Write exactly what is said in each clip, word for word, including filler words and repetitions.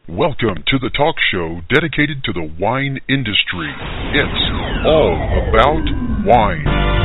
Welcome to the talk show dedicated to the wine industry. It's all about wine.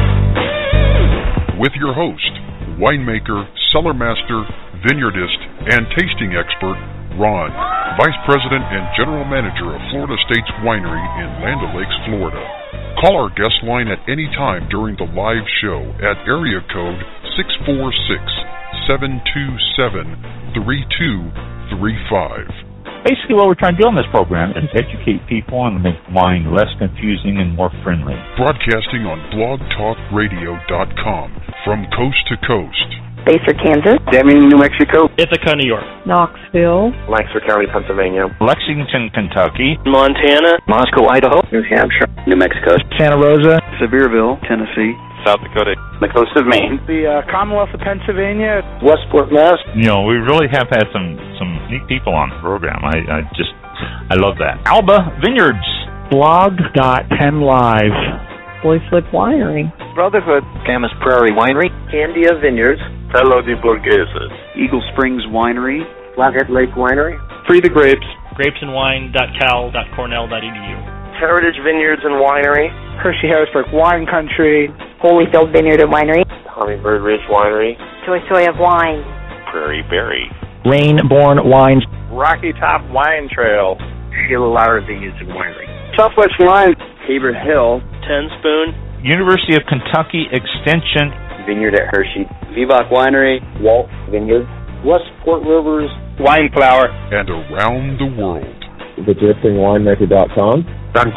With your host, winemaker, cellar master, vineyardist, and tasting expert, Ron, Vice President and General Manager of Florida States Winery in Land O'Lakes, Florida. Call our guest line at any time during the live show at area code six four six, seven two seven, three two three five. Basically, what we're trying to do on this program is educate people and make wine less confusing and more friendly. Broadcasting on blog talk radio dot com from coast to coast. Baser, Kansas. Deming, New Mexico. Ithaca, New York. Knoxville. Lancaster County, Pennsylvania. Lexington, Kentucky. Montana. Moscow, Idaho. New Hampshire. New Mexico. Santa Rosa. Sevierville, Tennessee. South Dakota. The coast of Maine. The uh, Commonwealth of Pennsylvania. Westport, Mass. You know, we really have had some, some neat people on the program. I, I just, I love that. Alba Vineyards. blog dot ten live. Boy Flip Winery. Brotherhood. Camas Prairie Winery. Candia Vineyards. Tello de Borghese. Eagle Springs Winery. Flathead Lake Winery. Free the Grapes. grapes and wine dot cal dot cornell dot e d u. Heritage Vineyards and Winery. Hershey Harrisburg Wine Country. Holyfield Vineyard and Winery. Hummingbird Ridge Winery. Choice Soy of Wine. Prairie Berry. Rainborn Wines. Rocky Top Wine Trail. Sheila Lauer Vineyards and Winery. Southwest Wine. Tabor Hill. Ten Spoon. University of Kentucky Extension. Vineyard at Hershey. Vivac Winery. Walt Vineyard. Westport Rivers. Wine Flower. And around the world. the drifting winemaker dot com.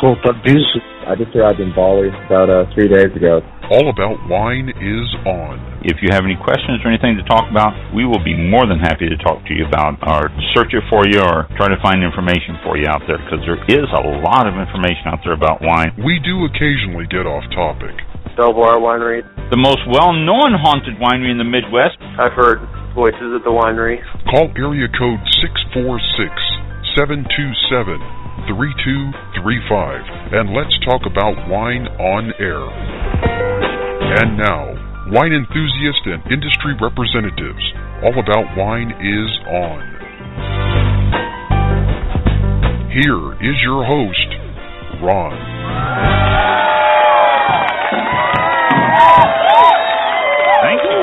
I just arrived in Bali about uh, three days ago. All About Wine is on. If you have any questions or anything to talk about, we will be more than happy to talk to you about or search it for you or try to find information for you out there, because there is a lot of information out there about wine. We do occasionally get off topic. Belvoir Winery. The most well-known haunted winery in the Midwest. I've heard voices at the winery. Call area code six four six, seven two seven, three two three five and let's talk about wine on air. And now, wine enthusiasts and industry representatives, All About Wine is on. Here is your host, Ron. Thank you.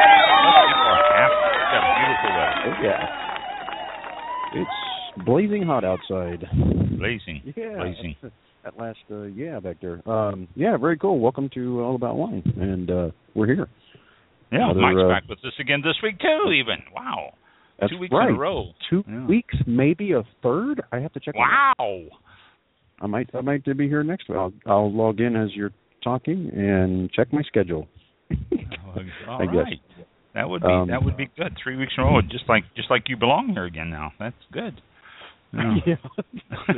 Beautiful weather. Oh, yeah. It's blazing hot outside. Blazing. Yeah. Blazing. At last, uh, yeah, back there. Um, yeah, very cool. Welcome to All About Wine, and uh, we're here. Yeah, Another, Mike's uh, back with us again this week, too, even. Wow. That's Two weeks right. in a row. Two Yeah. weeks, maybe a third. I have to check. Wow. I might, I might be here next week. I'll, I'll log in as you're talking and check my schedule. All I right. guess. That would be Um, that would be good. Three weeks in a row, just like just like you belong here again now. That's good. Yeah. Yeah.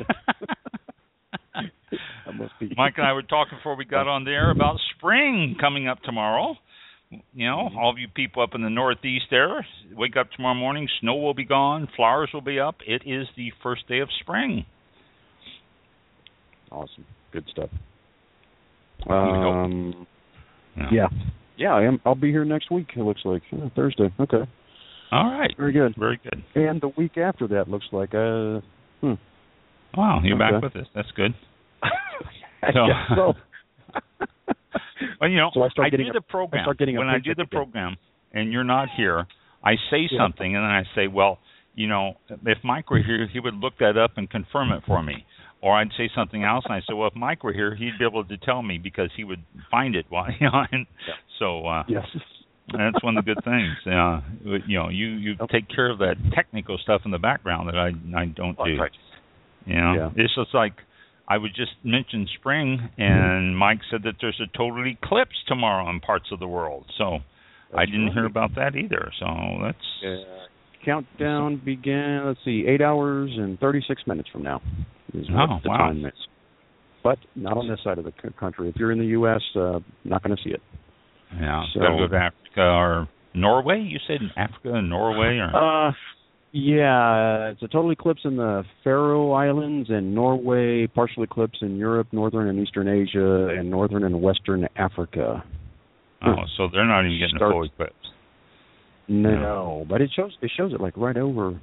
I must be. Mike and I were talking before we got on the air about spring coming up tomorrow. You know, all of you people up in the Northeast there, wake up tomorrow morning, snow will be gone, flowers will be up. It is the first day of spring. Awesome. Good stuff. We hope. Um, Yeah. yeah. Yeah, I am. I'll be here next week, it looks like. Yeah, Thursday. Okay. All right. Very good. Very good. And the week after that looks like, uh, hmm. Wow, you're Okay. back with us. That's good. I So- guess so. Well, you know, So I start I getting do a- the program. I start getting a when I do paycheck the again. program and you're not here, I say Yeah. something and then I say, well, you know, if Mike were here, he would look that up and confirm it for me. Or I'd say something else and I say, well, if Mike were here, he'd be able to tell me because he would find it. While, you know, and Yeah. so uh, Yes. that's one of the good things. Uh, you know, you, you take care of that technical stuff in the background that I I don't do. Right. You know, Yeah. it's just like I would just mention spring, and Mike said that there's a total eclipse tomorrow in parts of the world. So That's I didn't right. hear about that either. So that's Yeah. Countdown began, let's see, eight hours and thirty-six minutes from now is what Oh, the wow. time is. But not on this side of the c- country. If you're in the U S, uh, not going to see it. yeah. So- Gotta go to Africa or Norway. You said in Africa and Norway, or Uh, yeah, it's a total eclipse in the Faroe Islands and Norway, partial eclipse in Europe, northern and eastern Asia, and northern and western Africa. oh, so they're not even getting a Starts- full eclipse. No, but it shows it shows it like right over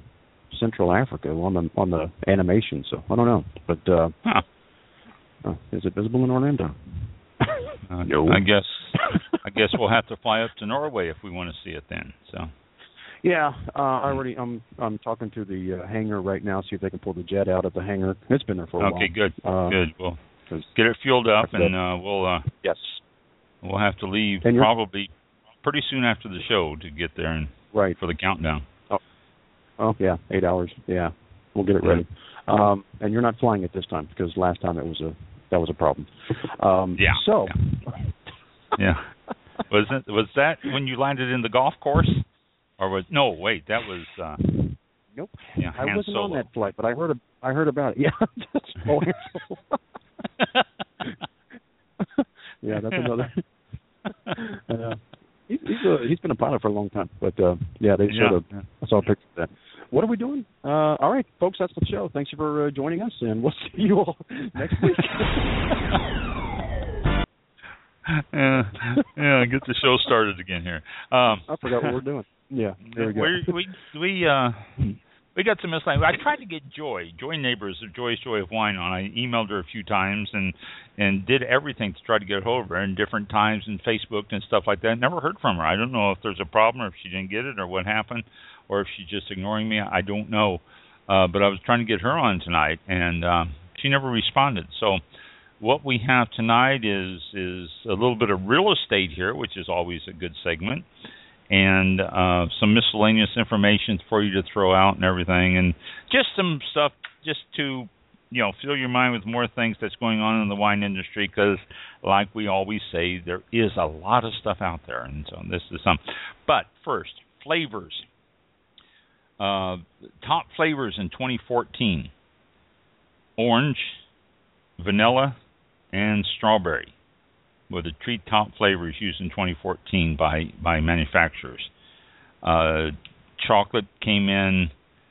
Central Africa on the on the animation. So I don't know, but uh, huh. uh, is it visible in Orlando? Uh, no. I guess I guess we'll have to fly up to Norway if we want to see it then. So. Yeah, uh, I already. I'm I'm talking to the uh, hangar right now. See if they can pull the jet out of the hangar. It's been there for a okay, while. Okay, good, uh, good. We'll get it fueled up, and uh, we'll uh, yes, we'll have to leave and probably pretty soon after the show to get there and right for the countdown. Oh, oh yeah, eight hours. Yeah, we'll get it ready. Um, and you're not flying it this time because last time it was a that was a problem. Um, yeah. So. Yeah. yeah. Was it was that when you landed in the golf course? Or was no? Wait, that was uh, nope. Yeah, I wasn't Solo. on that flight, but I heard. A, I heard about it. Yeah, that's oh, yeah, that's another. uh, he's he's, a, he's been a pilot for a long time, but uh, yeah, they yeah. sort of. I saw a picture of that. What are we doing? Uh, all right, folks, that's the show. Thanks for uh, joining us, and we'll see you all next week. yeah, yeah, get the show started again here. Um, I forgot what we're doing. Yeah, there we go. we we we uh we got some miscellaneous. I tried to get Joy, Joy Neighbors of Joy's Joy of Wine on. I emailed her a few times and and did everything to try to get a hold of her in different times and Facebook and stuff like that. Never heard from her. I don't know if there's a problem or if she didn't get it or what happened or if she's just ignoring me. I don't know. Uh, but I was trying to get her on tonight and uh, she never responded. So. What we have tonight is is a little bit of real estate here, which is always a good segment, and uh, some miscellaneous information for you to throw out and everything, and just some stuff just to, you know, fill your mind with more things that's going on in the wine industry, because like we always say, there is a lot of stuff out there, and so this is some. But first, flavors. Uh, top flavors in twenty fourteen. Orange, vanilla, and strawberry were the three top flavors used in twenty fourteen by, by manufacturers. Uh, chocolate came in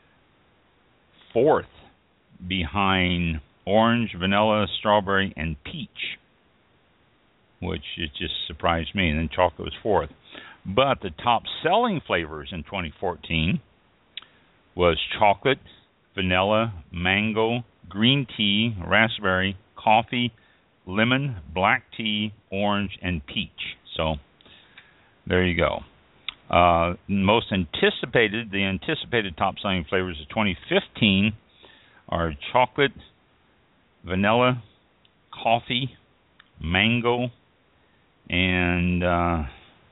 fourth behind orange, vanilla, strawberry, and peach, which it just surprised me. And then chocolate was fourth. But the top selling flavors in twenty fourteen was chocolate, vanilla, mango, green tea, raspberry, coffee, lemon, black tea, orange, and peach. So there you go. Uh, most anticipated, the anticipated top-selling flavors of twenty fifteen are chocolate, vanilla, coffee, mango, and uh,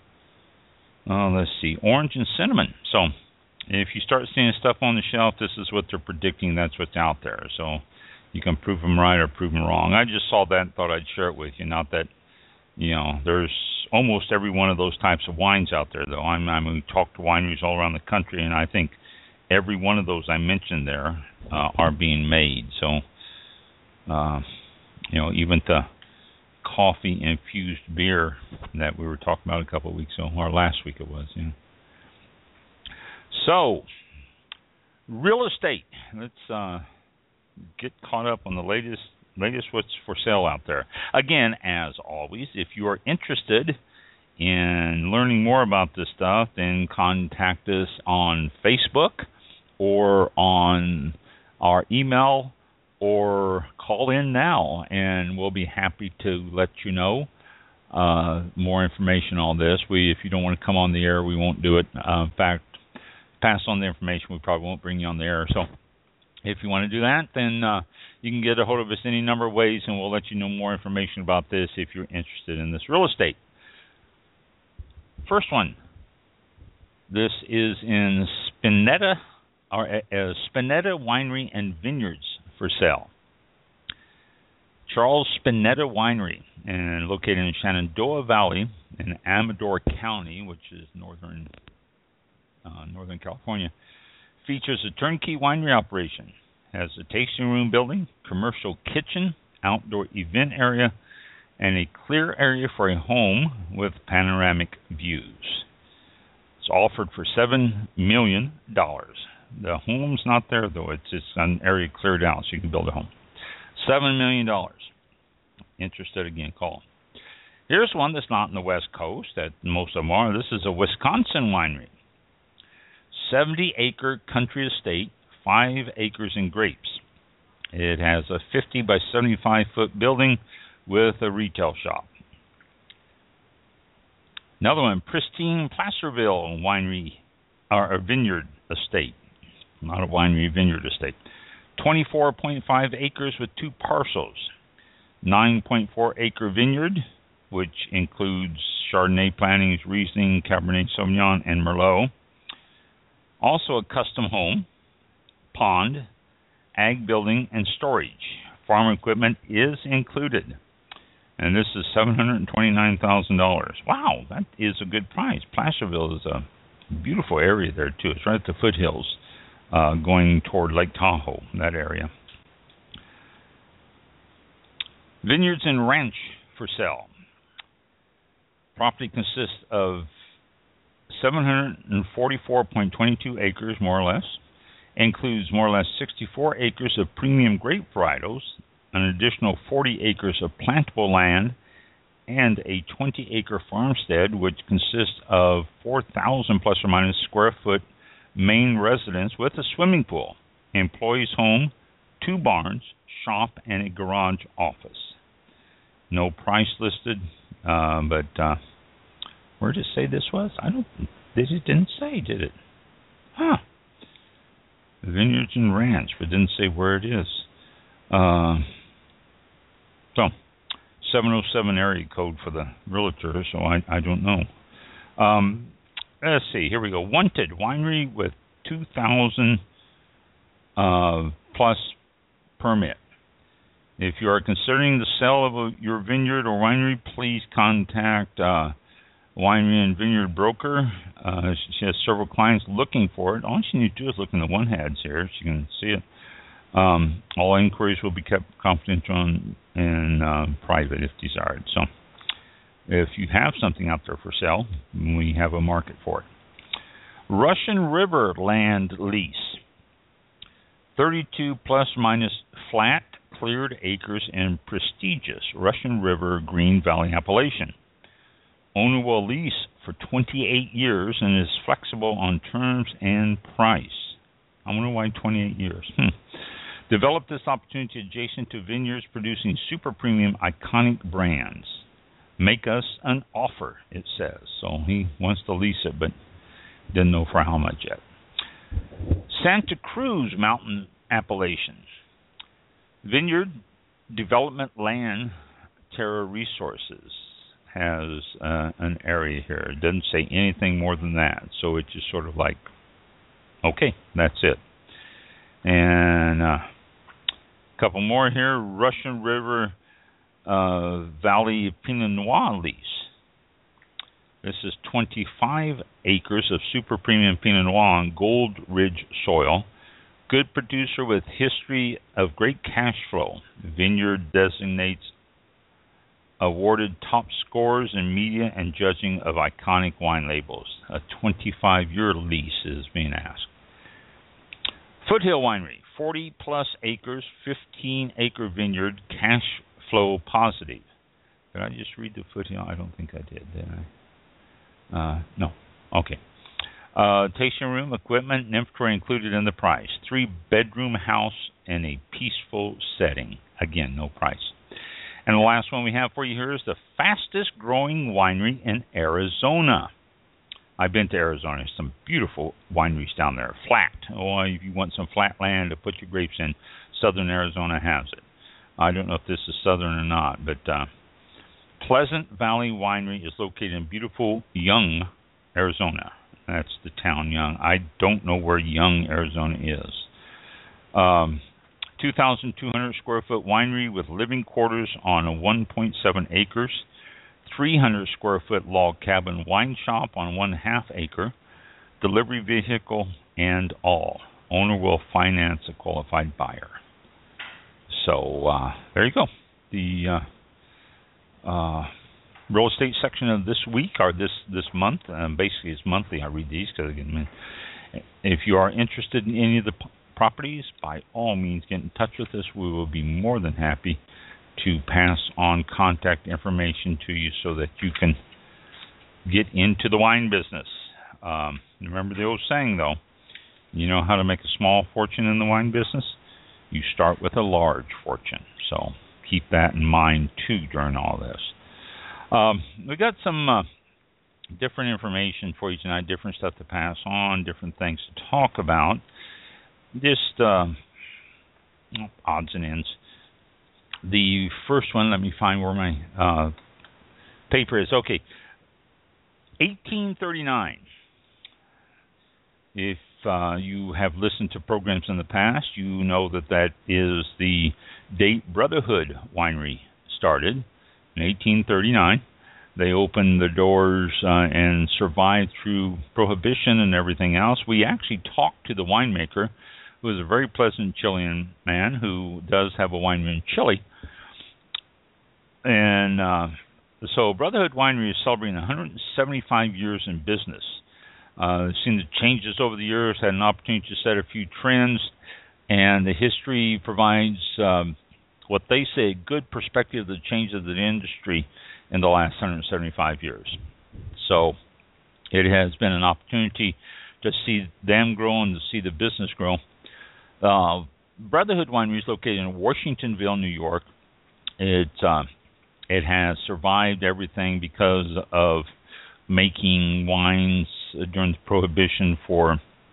oh, let's see, orange and cinnamon. So if you start seeing stuff on the shelf, this is what they're predicting. That's what's out there. So you can prove them right or prove them wrong. I just saw that and thought I'd share it with you. Not that, you know, there's almost every one of those types of wines out there, though. I'm, I mean, we talk to wineries all around the country, and I think every one of those I mentioned there uh, are being made. So, uh, you know, even the coffee-infused beer that we were talking about a couple of weeks ago, or last week it was, you know. So, real estate. Let's uh, get caught up on the latest latest what's for sale out there. Again, as always, if you are interested in learning more about this stuff, then contact us on Facebook or on our email or call in now, and we'll be happy to let you know uh, more information on this. We, if you don't want to come on the air, we won't do it. Uh, in fact, pass on the information. We probably won't bring you on the air. So if you want to do that, then uh, you can get a hold of us any number of ways, and we'll let you know more information about this if you're interested in this real estate. First one. This is in Spinetta, or uh, Spinetta Winery and Vineyards for sale. Charles Spinetta Winery, and located in Shenandoah Valley in Amador County, which is northern uh, Northern California, features a turnkey winery operation, has a tasting room building, commercial kitchen, outdoor event area, and a clear area for a home with panoramic views. It's offered for seven million dollars. The home's not there, though. It's just an area cleared out so you can build a home. seven million dollars. Interested, again, call. Here's one that's not on the West Coast that most of them are. This is a Wisconsin winery. seventy acre country estate, five acres in grapes. It has a fifty by seventy-five foot building with a retail shop. Another one, Pristine Placerville Winery or Vineyard Estate. Not a winery, vineyard estate. twenty-four point five acres with two parcels. nine point four acre vineyard, which includes Chardonnay plantings, Riesling, Cabernet Sauvignon, and Merlot. Also a custom home, pond, ag building, and storage. Farm equipment is included. And this is seven hundred twenty-nine thousand dollars. Wow, that is a good price. Placerville is a beautiful area there, too. It's right at the foothills uh, going toward Lake Tahoe, that area. Vineyards and Ranch for sale. Property consists of seven hundred forty-four point two two acres, more or less. Includes more or less sixty-four acres of premium grape varietals, an additional forty acres of plantable land, and a twenty acre farmstead, which consists of four thousand plus or minus square foot main residence with a swimming pool, employees' home, two barns, shop, and a garage office. No price listed, uh, but uh, where did it say this was? I don't. This it didn't say, did it? Huh. Vineyards and Ranch, but didn't say where it is. Uh, so, seven oh seven area code for the realtor, so I, I don't know. Um, let's see, here we go. Wanted Winery with two thousand uh, plus permit. If you are considering the sale of a, your vineyard or winery, please contact uh, Winery and Vineyard Broker. Uh, she has several clients looking for it. All she needs to do is look in the one ads here. She can see it. Um, all inquiries will be kept confidential and, and uh, private if desired. So if you have something out there for sale, we have a market for it. Russian River land lease. thirty-two plus minus flat cleared acres in prestigious Russian River Green Valley appellation. Owner will lease for twenty-eight years and is flexible on terms and price. I wonder why twenty-eight years. Hmm. Develop this opportunity adjacent to vineyards producing super premium iconic brands. Make us an offer, it says. So he wants to lease it, but didn't know for how much yet. Santa Cruz Mountain Appalachians. Vineyard Development Land Terra Resources has uh, an area here. It doesn't say anything more than that. So it's just sort of like, okay, that's it. And a uh, couple more here. Russian River uh, Valley Pinot Noir lease. This is twenty-five acres of super premium Pinot Noir on Gold Ridge soil. Good producer with history of great cash flow. Vineyard designates awarded top scores in media and judging of iconic wine labels. A twenty-five year lease is being asked. Foothill Winery, forty plus acres, fifteen acre vineyard, cash flow positive. Did I just read the Foothill? I don't think I did, did I? Uh, no. Okay. Uh, tasting room, equipment, and inventory included in the price. Three bedroom house in a peaceful setting. Again, no price. And the last one we have for you here is the fastest growing winery in Arizona. I've been to Arizona. There's some beautiful wineries down there. Flat. Oh, if you want some flat land to put your grapes in, southern Arizona has it. I don't know if this is southern or not, but uh, Pleasant Valley Winery is located in beautiful Young, Arizona. That's the town, Young. I don't know where Young, Arizona is. Um, two thousand two hundred square foot winery with living quarters on a one point seven acres. three hundred square foot log cabin wine shop on one half acre. Delivery vehicle and all. Owner will finance a qualified buyer. So uh, there you go. The uh, uh, real estate section of this week or this this month. Um, basically, it's monthly. I read these because again, if you are interested in any of the p- properties, by all means, get in touch with us. We will be more than happy to pass on contact information to you so that you can get into the wine business. Um, remember the old saying, though, You know how to make a small fortune in the wine business? You start with a large fortune. So keep that in mind, too, during all this. Um, we got some uh, different information for you tonight, different stuff to pass on, different things to talk about. Just uh, odds and ends. The first one, let me find where my uh, paper is. Okay, eighteen thirty-nine. If uh, you have listened to programs in the past, you know that that is the date Brotherhood Winery started in eighteen thirty-nine. They opened the doors uh, and survived through Prohibition and everything else. We actually talked to the winemaker, who is a very pleasant Chilean man who does have a winery in Chile. And uh, so Brotherhood Winery is celebrating one hundred seventy-five years in business. Uh, seen the changes over the years, had an opportunity to set a few trends, and the history provides um, what they say a good perspective of the changes of the industry in the last one hundred seventy-five years. So it has been an opportunity to see them grow and to see the business grow. Uh, Brotherhood Winery is located in Washingtonville, New York. It uh, it has survived everything because of making wines during the Prohibition for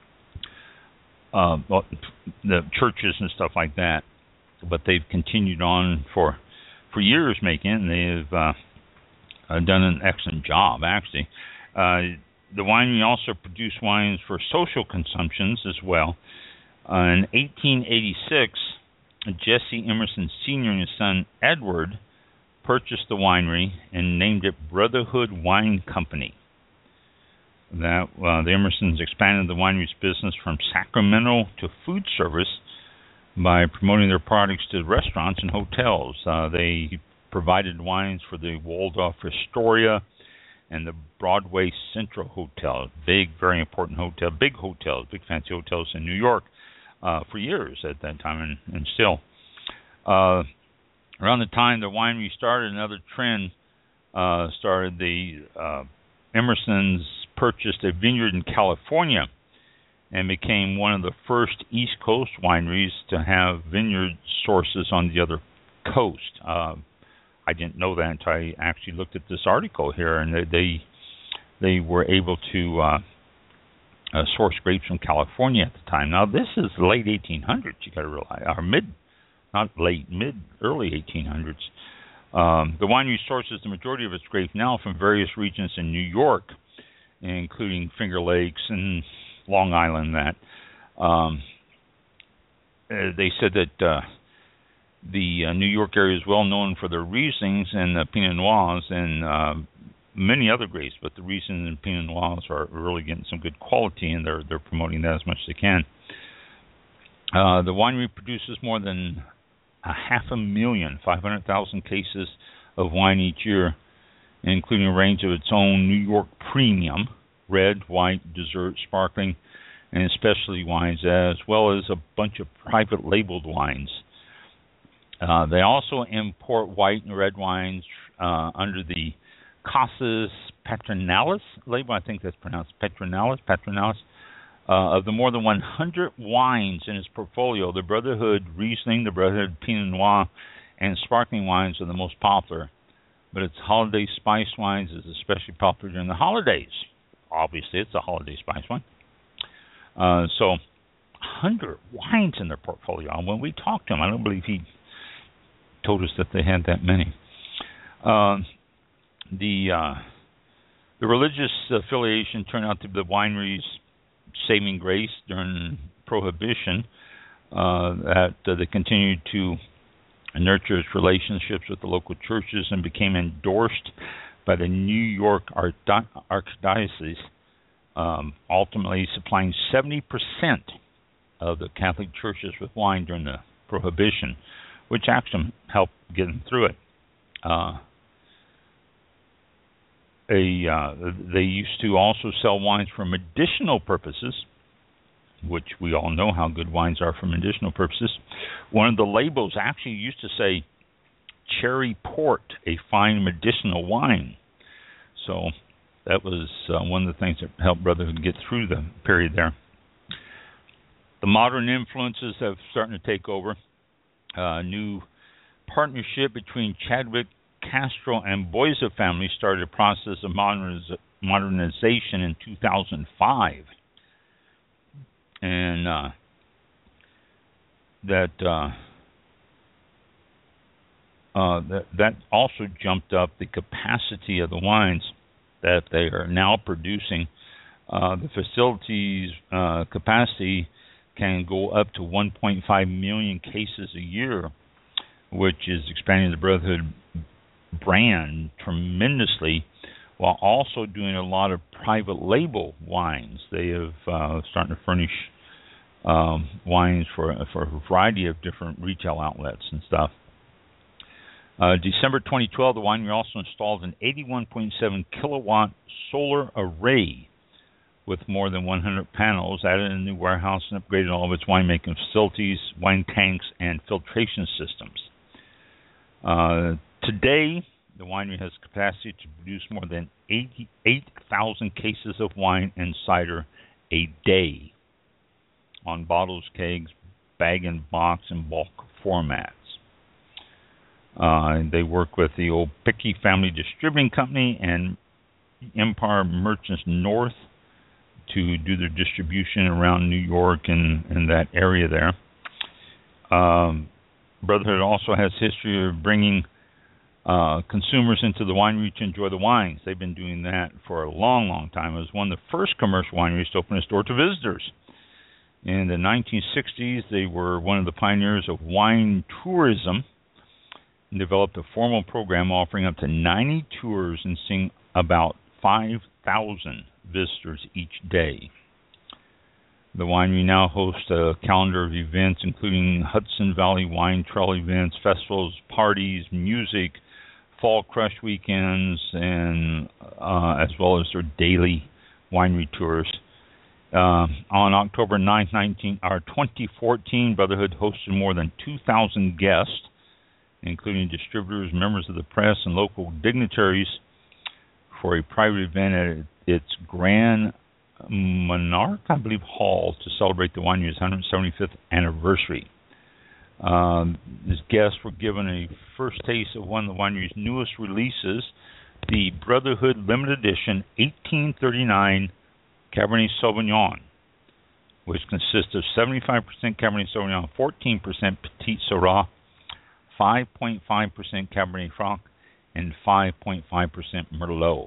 uh, the churches and stuff like that. But they've continued on for for years making it, and they've uh, uh, done an excellent job, actually. Uh, the winery also produced wines for social consumptions as well. Uh, in eighteen eighty-six, Jesse Emerson Senior and his son Edward purchased the winery and named it Brotherhood Wine Company. That uh, the Emersons expanded the winery's business from Sacramento to food service by promoting their products to restaurants and hotels. Uh, they provided wines for the Waldorf Astoria and the Broadway Central Hotel, big, very important hotel, big hotels, big fancy hotels in New York uh, for years at that time, and, and still. Uh, around the time the winery started, another trend uh, started. The uh, Emersons purchased a vineyard in California and became one of the first East Coast wineries to have vineyard sources on the other coast. Uh, I didn't know that until I actually looked at this article here, and they they, they were able to uh, uh, source grapes from California at the time. Now, this is late eighteen hundreds, you got to realize, or mid, not late, mid, early eighteen hundreds. Um, the winery sources the majority of its grapes now from various regions in New York, including Finger Lakes and Long Island. That um, uh, they said that uh, the uh, New York area is well known for their Rieslings and the Pinot Noirs and uh, many other grapes, but the Rieslings and Pinot Noirs are really getting some good quality, and they're they're promoting that as much as they can. Uh, the winery produces more than a half a million, five hundred thousand cases of wine each year, including a range of its own New York premium, red, white, dessert, sparkling, and specialty wines, as well as a bunch of private labeled wines. Uh, they also import white and red wines uh, under the Casas Patronalis label. I think that's pronounced Patronalis, Patronalis. Uh, of the more than one hundred wines in its portfolio, the Brotherhood Riesling, the Brotherhood Pinot Noir, and sparkling wines are the most popular. But its holiday spice wines is especially popular during the holidays. Obviously, it's a holiday spice wine. Uh, so, one hundred wines in their portfolio. And when we talked to him, I don't believe he told us that they had that many. Uh, the uh, the religious affiliation turned out to be the winery's saving grace during Prohibition. Uh, that uh, they continued to nurture its relationships with the local churches and became endorsed by the New York Archdiocese, um, ultimately supplying seventy percent of the Catholic churches with wine during the Prohibition, which actually helped get them through it. Uh, a, uh, they used to also sell wines for medicinal purposes, which we all know how good wines are for medicinal purposes. One of the labels actually used to say cherry port, a fine medicinal wine. So that was uh, one of the things that helped Brotherhood get through the period there. the modern influences have starting to take over. Uh, new partnership between Chadwick Castro and Boisa family started a process of moderniz- modernization in two thousand five. And uh, that, uh, uh, that that also jumped up the capacity of the wines that they are now producing. Uh, the facility's uh, capacity can go up to one point five million cases a year, which is expanding the Brotherhood brand tremendously, while also doing a lot of private label wines. They have uh, starting to furnish um, wines for for a variety of different retail outlets and stuff. Uh, December twenty twelve, the winery also installed an eighty-one point seven kilowatt solar array with more than one hundred panels, added a new warehouse, and upgraded all of its winemaking facilities, wine tanks, and filtration systems. Uh, today, the winery has capacity to produce more than eighty-eight thousand cases of wine and cider a day on bottles, kegs, bag and box, and bulk formats. Uh, they work with the old Picky Family Distributing Company and Empire Merchants North to do their distribution around New York and, and that area there. Um, Brotherhood also has history of bringing uh, consumers into the winery to enjoy the wines. They've been doing that for a long, long time. It was one of the first commercial wineries to open its door to visitors. In the nineteen sixties, they were one of the pioneers of wine tourism and developed a formal program offering up to ninety tours and seeing about five thousand visitors each day. The winery now hosts a calendar of events including Hudson Valley Wine Trail events, festivals, parties, music, fall crush weekends, and uh, as well as their daily winery tours. Uh, on October ninth, nineteen, or twenty fourteen, Brotherhood hosted more than two thousand guests, including distributors, members of the press, and local dignitaries, for a private event at its Grand Monarch, I believe, Hall to celebrate the winery's one hundred seventy-fifth anniversary. Um, these guests were given a first taste of one of the winery's newest releases, the Brotherhood Limited Edition eighteen thirty-nine Cabernet Sauvignon, which consists of seventy-five percent Cabernet Sauvignon, fourteen percent Petit Syrah, five point five percent Cabernet Franc, and five point five percent Merlot.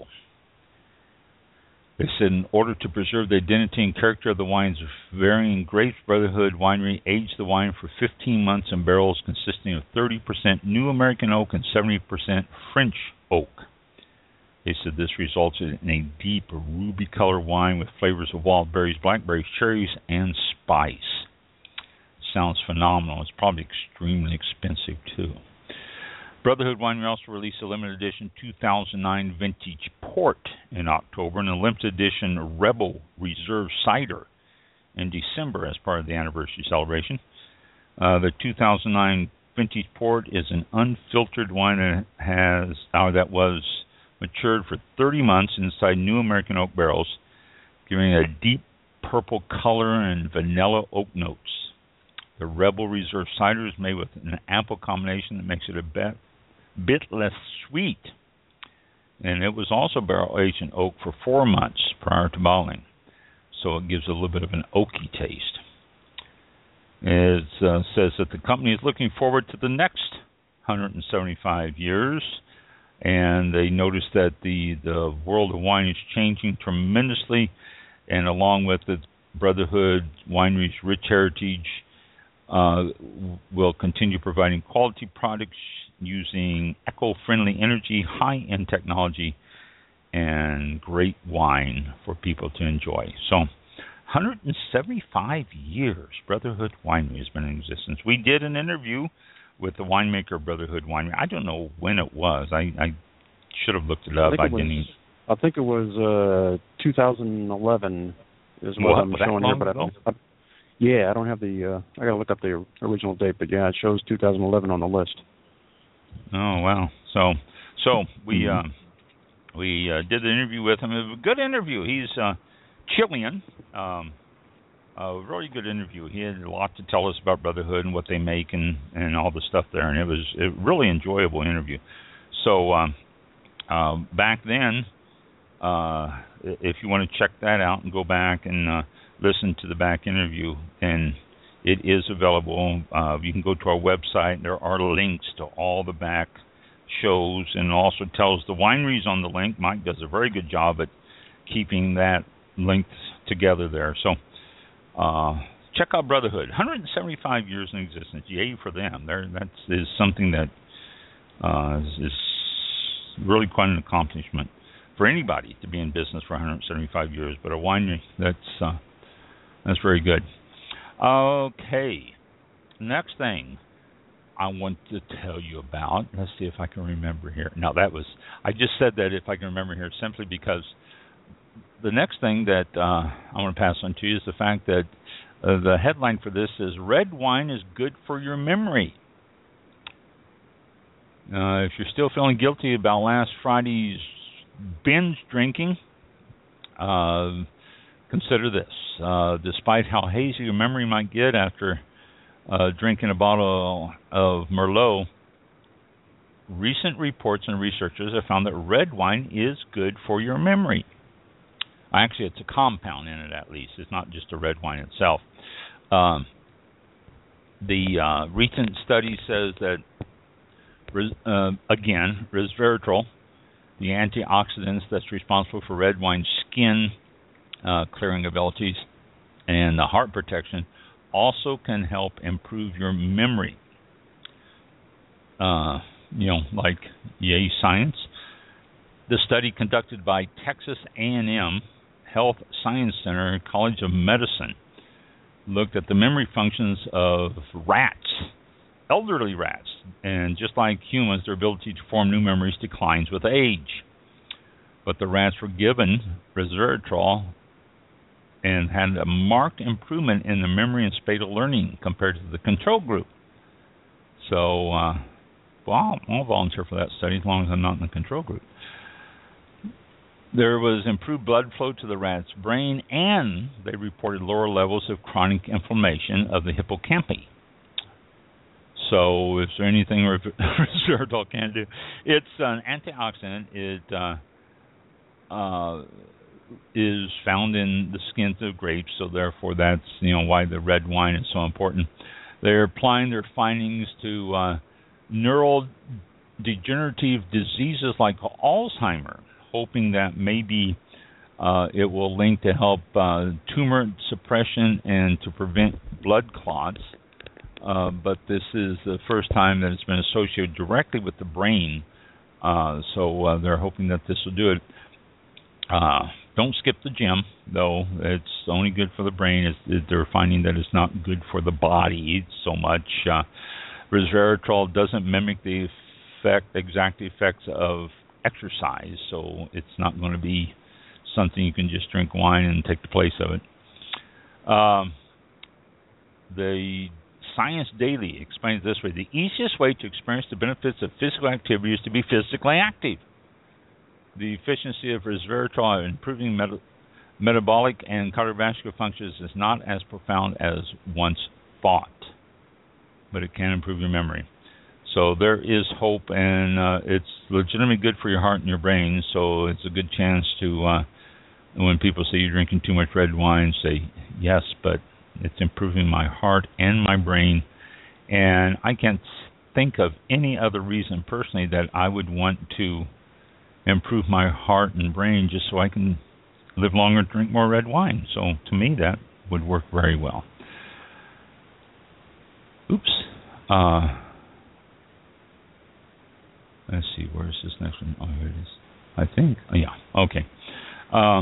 They said in order to preserve the identity and character of the wine's varying grapes, Brotherhood Winery aged the wine for fifteen months in barrels consisting of thirty percent New American oak and seventy percent French oak. They said this resulted in a deep ruby-colored wine with flavors of wild berries, blackberries, cherries, and spice. Sounds phenomenal. It's probably extremely expensive, too. Brotherhood Winery also released a limited edition two thousand nine vintage port in October and a limited edition Rebel Reserve cider in December as part of the anniversary celebration. Uh, the two thousand nine vintage port is an unfiltered wine that has uh, that was matured for thirty months inside New American oak barrels, giving it a deep purple color and vanilla oak notes. The Rebel Reserve cider is made with an apple combination that makes it a bit, bit less sweet. And it was also barrel-aged in oak for four months prior to bottling, so it gives a little bit of an oaky taste. It uh, says that the company is looking forward to the next one hundred seventy-five years, and they noticed that the, the world of wine is changing tremendously, and along with the Brotherhood Winery's rich heritage, uh, will continue providing quality products using eco-friendly energy, high-end technology, and great wine for people to enjoy. So, one hundred seventy-five years Brotherhood Winery has been in existence. We did an interview with the winemaker Brotherhood Winery. I don't know when it was. I, I should have looked it up. I, I it was, didn't. I think it was uh, two thousand eleven is what, what I'm showing here, but I don't. I, yeah, I don't have the. Uh, I got to look up the original date, but yeah, it shows two thousand eleven on the list. Oh wow! So, so we mm-hmm. uh, we uh, did the interview with him. It was a good interview. He's uh, Chilean, um, A really good interview. He had a lot to tell us about Brotherhood and what they make and, and all the stuff there, and it was a really enjoyable interview. So um, uh, back then, uh, if you want to check that out and go back and uh, listen to the back interview, and it is available. Uh, you can go to our website. There are links to all the back shows, and also tells the wineries on the link. Mike does a very good job at keeping that linked together there. So uh, check out Brotherhood. one hundred seventy-five years in existence. Yay for them. They're, that is something that uh, is, is really quite an accomplishment for anybody to be in business for one hundred seventy-five years. But a winery, that's uh, that's very good. Okay, next thing I want to tell you about. Let's see if I can remember here. No, that was, I just said that if I can remember here simply because the next thing that uh, I want to pass on to you is the fact that uh, the headline for this is Red Wine is Good for Your Memory. Uh, if you're still feeling guilty about last Friday's binge drinking, uh, consider this. Uh, despite how hazy your memory might get after uh, drinking a bottle of Merlot, recent reports and researchers have found that red wine is good for your memory. Actually, it's a compound in it, at least. It's not just a red wine itself. Um, the uh, recent study says that, uh, again, resveratrol, the antioxidants that's responsible for red wine skin uh, clearing abilities and the heart protection, also can help improve your memory. Uh, you know, like yay science. The study conducted by Texas A and M Health Science Center College of Medicine looked at the memory functions of rats, elderly rats, and just like humans, their ability to form new memories declines with age. But the rats were given resveratrol and had a marked improvement in the memory and spatial learning compared to the control group. So, uh, well, I'll volunteer for that study as long as I'm not in the control group. There was improved blood flow to the rat's brain, and they reported lower levels of chronic inflammation of the hippocampi. So, is there anything resveratrol can do? It's an antioxidant. It uh, uh, is found in the skins of grapes, so therefore that's you know why the red wine is so important. They're applying their findings to uh, neurodegenerative diseases like Alzheimer's, hoping that maybe uh, it will link to help uh, tumor suppression and to prevent blood clots. Uh, but this is the first time that it's been associated directly with the brain, uh, so uh, they're hoping that this will do it. Uh, don't skip the gym, though. It's only good for the brain. It's, they're finding that it's not good for the body so much. Uh, resveratrol doesn't mimic the effect, exact effects of exercise, so it's not going to be something you can just drink wine and take the place of it. Um, the Science Daily explains it this way: the easiest way to experience the benefits of physical activity is to be physically active. The efficiency of resveratrol in improving meta- metabolic and cardiovascular functions is not as profound as once thought, but it can improve your memory. So there is hope, and uh, it's legitimately good for your heart and your brain, so it's a good chance to, uh, when people say you're drinking too much red wine, say, yes, but it's improving my heart and my brain, and I can't think of any other reason personally that I would want to improve my heart and brain just so I can live longer and drink more red wine. So to me, that would work very well. Oops. Uh, let's see, where's this next one? Oh, here it is. I think. Oh, yeah, okay. Uh,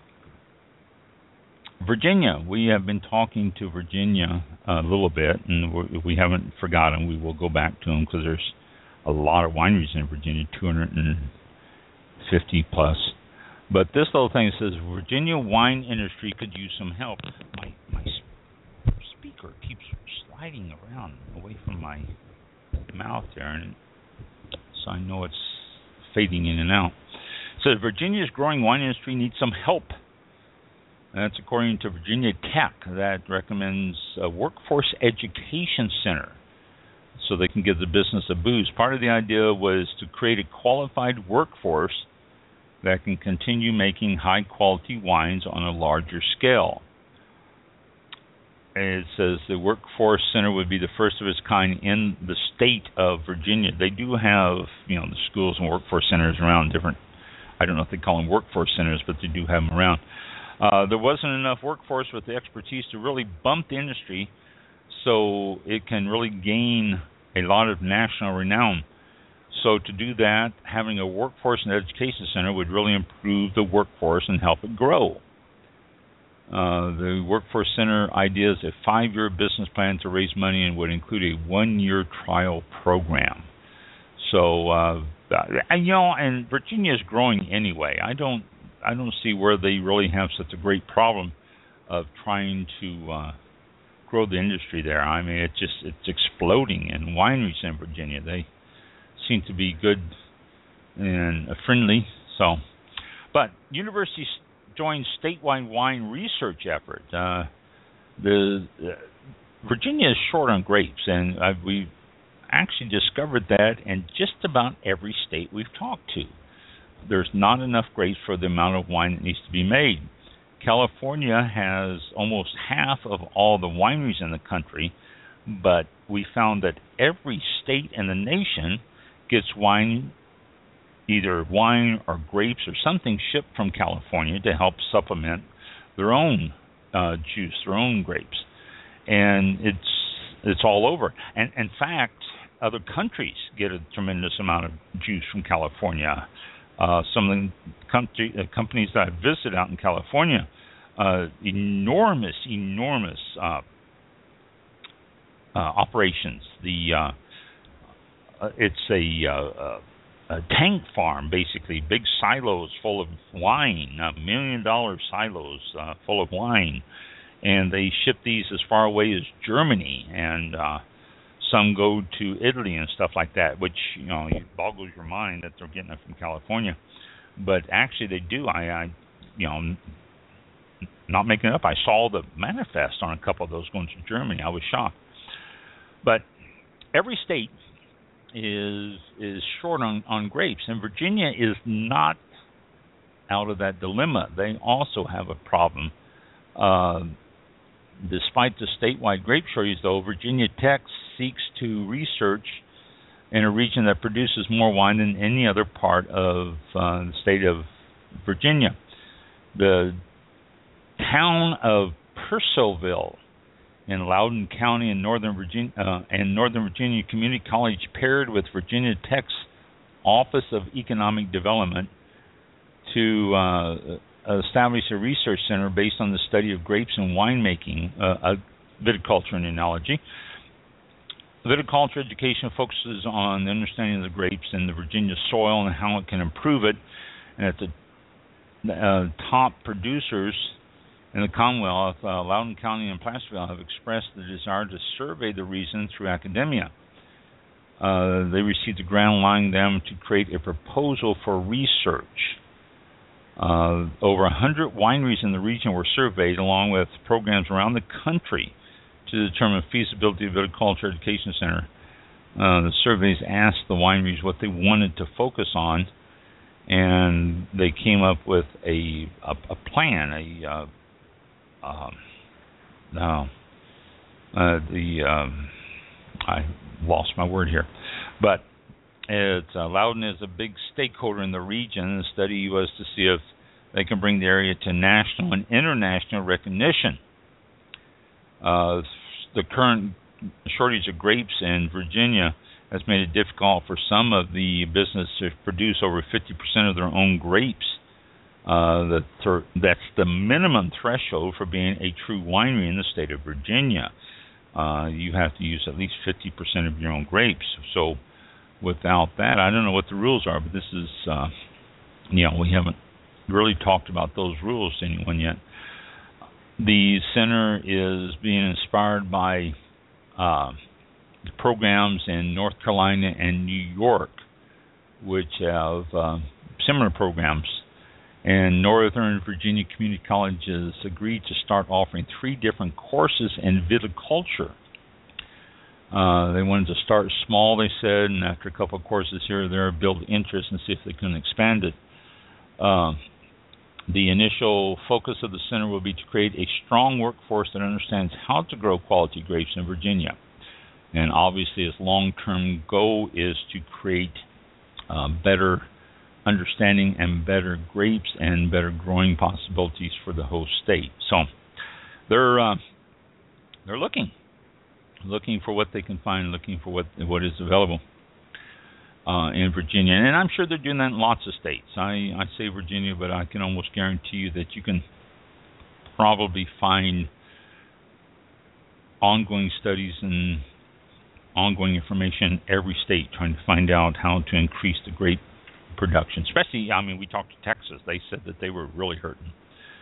Virginia. We have been talking to Virginia a little bit, and we're, we haven't forgotten. We will go back to them because there's a lot of wineries in Virginia, two hundred fifty plus. But this little thing says Virginia wine industry could use some help. My my speaker keeps sliding around away from my mouth there, and so I know it's fading in and out. It says Virginia's growing wine industry needs some help. That's according to Virginia Tech, that recommends a workforce education center so they can give the business a boost. Part of the idea was to create a qualified workforce that can continue making high-quality wines on a larger scale. It says the workforce center would be the first of its kind in the state of Virginia. They do have, you know, the schools and workforce centers around different, I don't know if they call them workforce centers, but they do have them around. Uh, there wasn't enough workforce with the expertise to really bump the industry so it can really gain a lot of national renown. So to do that, having a workforce and education center would really improve the workforce and help it grow. Uh, the Workforce Center idea is a five-year business plan to raise money and would include a one-year trial program. So, uh, you know, and Virginia is growing anyway. I don't, I don't see where they really have such a great problem of trying to uh, grow the industry there. I mean, it's just it's exploding in wineries in Virginia. They seem to be good and friendly. So, but universities joined statewide wine research effort. Uh, the uh, Virginia is short on grapes, and uh, we've actually discovered that in just about every state we've talked to. There's not enough grapes for the amount of wine that needs to be made. California has almost half of all the wineries in the country, but we found that every state in the nation gets wine, either wine or grapes or something shipped from California to help supplement their own uh, juice, their own grapes. And it's it's all over. And in fact, other countries get a tremendous amount of juice from California. Uh, some of the country, uh, companies that I visited out in California, uh, enormous, enormous uh, uh, operations. The uh, uh, it's a uh, uh, a tank farm, basically, big silos full of wine, uh, million dollar silos uh, full of wine, and they ship these as far away as Germany, and uh, some go to Italy and stuff like that, which, you know, it boggles your mind that they're getting it from California. But actually they do. I, I you know, not making it up, I saw the manifest on a couple of those going to Germany. I was shocked. But every state is is short on, on grapes, and Virginia is not out of that dilemma. They also have a problem. Uh, despite the statewide grape shortage, though, Virginia Tech seeks to research in a region that produces more wine than any other part of uh, the state of Virginia. The town of Purcellville in Loudoun County in Northern Virginia uh, and Northern Virginia Community College paired with Virginia Tech's Office of Economic Development to uh, establish a research center based on the study of grapes and winemaking, uh, a viticulture and enology. Viticulture education focuses on the understanding of the grapes and the Virginia soil and how it can improve it. And at the uh, top producers in the Commonwealth, uh, Loudoun County and Placerville have expressed the desire to survey the region through academia. Uh, they received a grant allowing them to create a proposal for research. Uh, over one hundred wineries in the region were surveyed, along with programs around the country, to determine feasibility of Viticulture Education Center. Uh, the surveys asked the wineries what they wanted to focus on, and they came up with a a, a plan. A uh, uh, no, uh, the um, I lost my word here, but it's uh, Loudoun is a big stakeholder in the region. The study was to see if they can bring the area to national and international recognition. Uh, the current shortage of grapes in Virginia has made it difficult for some of the business to produce over fifty percent of their own grapes. Uh, the th- that's the minimum threshold for being a true winery in the state of Virginia. Uh, you have to use at least fifty percent of your own grapes. So without that, I don't know what the rules are, but this is, uh, you know, we haven't really talked about those rules to anyone yet. The center is being inspired by uh, programs in North Carolina and New York, which have uh, similar programs. And Northern Virginia Community College has agreed to start offering three different courses in viticulture. Uh, they wanted to start small, they said, and after a couple of courses here or there, build interest and see if they can expand it. Uh, the initial focus of the center will be to create a strong workforce that understands how to grow quality grapes in Virginia. And obviously, its long-term goal is to create uh, better understanding and better grapes and better growing possibilities for the whole state. So they're uh, they're looking, looking for what they can find, looking for what what is available uh, in Virginia, and I'm sure they're doing that in lots of states. I I say Virginia, but I can almost guarantee you that you can probably find ongoing studies and ongoing information in every state trying to find out how to increase the grape production. Especially, I mean, we talked to Texas. They said that they were really hurting.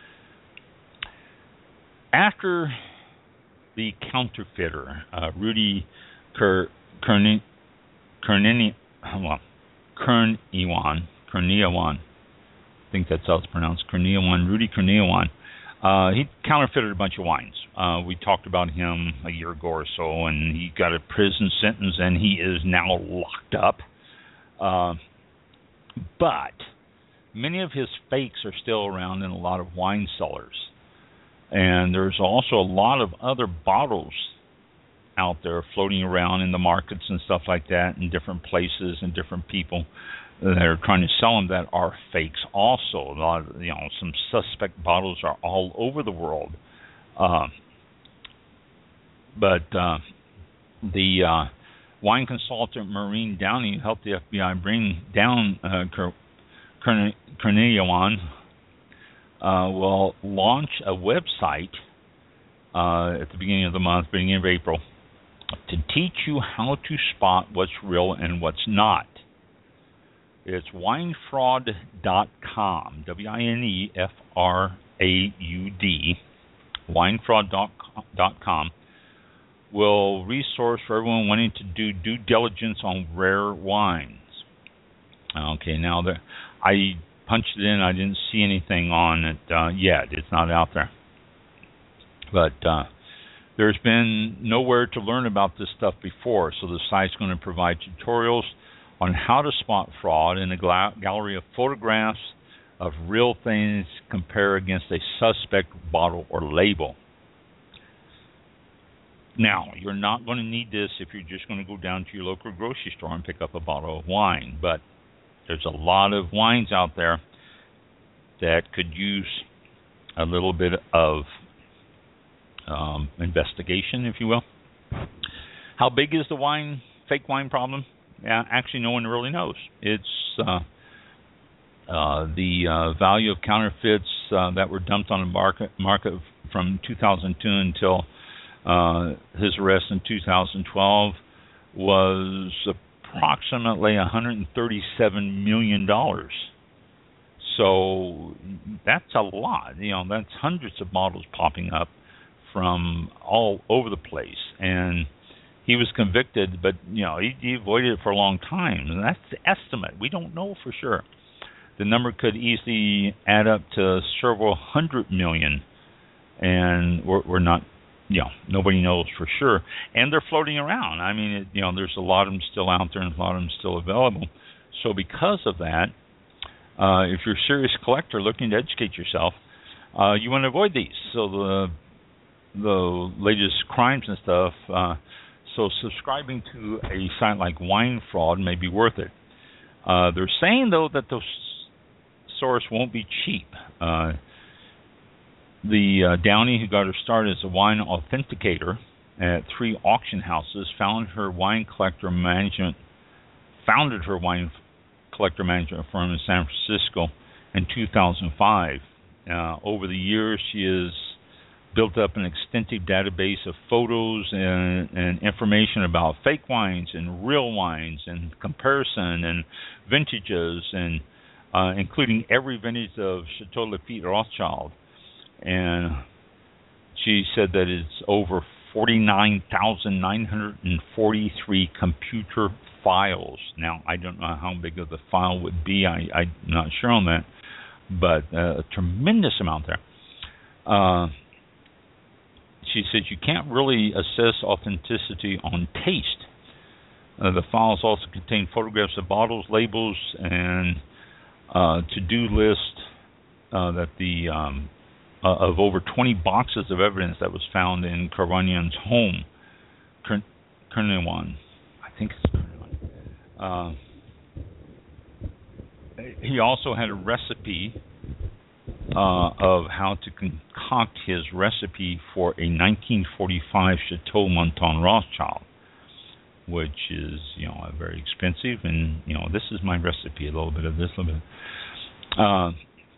After the counterfeiter, uh, Rudy Ker, Kerni, Kernini, well, Kerniawan, Kerniawan, I think that's how it's pronounced, Kerniawan, Rudy Kerniawan, uh, he counterfeited a bunch of wines. Uh, we talked about him a year ago or so, and he got a prison sentence, and he is now locked up. Uh, But many of his fakes are still around in a lot of wine cellars. And there's also a lot of other bottles out there floating around in the markets and stuff like that in different places and different people that are trying to sell them that are fakes also. A lot of, you know, some suspect bottles are all over the world. Uh, but uh, the... Uh, Wine consultant Maureen Downey helped the F B I bring down uh, Kerniawan. Uh, will launch a website uh, at the beginning of the month, beginning of April, to teach you how to spot what's real and what's not. It's wine fraud dot com, W I N E F R A U D, wine fraud dot com. Will resource for everyone wanting to do due diligence on rare wines. Okay, now there, I punched it in. I didn't see anything on it uh, yet. It's not out there. But uh, there's been nowhere to learn about this stuff before, so the site's going to provide tutorials on how to spot fraud in a gla- gallery of photographs of real things compare against a suspect bottle or label. Now, you're not going to need this if you're just going to go down to your local grocery store and pick up a bottle of wine. But there's a lot of wines out there that could use a little bit of um, investigation, if you will. How big is the wine, fake wine problem? Yeah, actually, no one really knows. It's uh, uh, the uh, value of counterfeits uh, that were dumped on the market, market from two thousand two until Uh, his arrest in two thousand twelve was approximately one hundred thirty-seven million dollars. So that's a lot. You know, that's hundreds of bottles popping up from all over the place. And he was convicted, but, you know, he, he avoided it for a long time. And that's the estimate. We don't know for sure. The number could easily add up to several hundred million. And we're, we're not... You know, nobody knows for sure. And they're floating around. I mean, it, you know, there's a lot of them still out there and a lot of them still available. So because of that, uh, if you're a serious collector looking to educate yourself, uh, you want to avoid these. So the the latest crimes and stuff, uh, so subscribing to a site like Wine Fraud may be worth it. Uh, they're saying, though, that the source won't be cheap. Uh The uh, Downey, who got her start as a wine authenticator at three auction houses, found her wine collector management, founded her wine collector management firm in San Francisco in two thousand five. Uh, over the years, she has built up an extensive database of photos and, and information about fake wines and real wines and comparison and vintages, and uh, including every vintage of Chateau Lafite Rothschild. And she said that it's over forty-nine thousand nine hundred forty-three computer files. Now, I don't know how big of the file would be. I, I'm not sure on that. but uh, a tremendous amount there. Uh, she says you can't really assess authenticity on taste. Uh, the files also contain photographs of bottles, labels, and uh, to-do list uh, that the um, uh, of over twenty boxes of evidence that was found in Karanyan's home, Kurniawan. I think it's Kurniawan. Uh, he also had a recipe uh, of how to concoct his recipe for a nineteen forty-five Chateau Monton Rothschild, which is, you know, very expensive. And, you know, this is my recipe, a little bit of this, a little bit. Uh,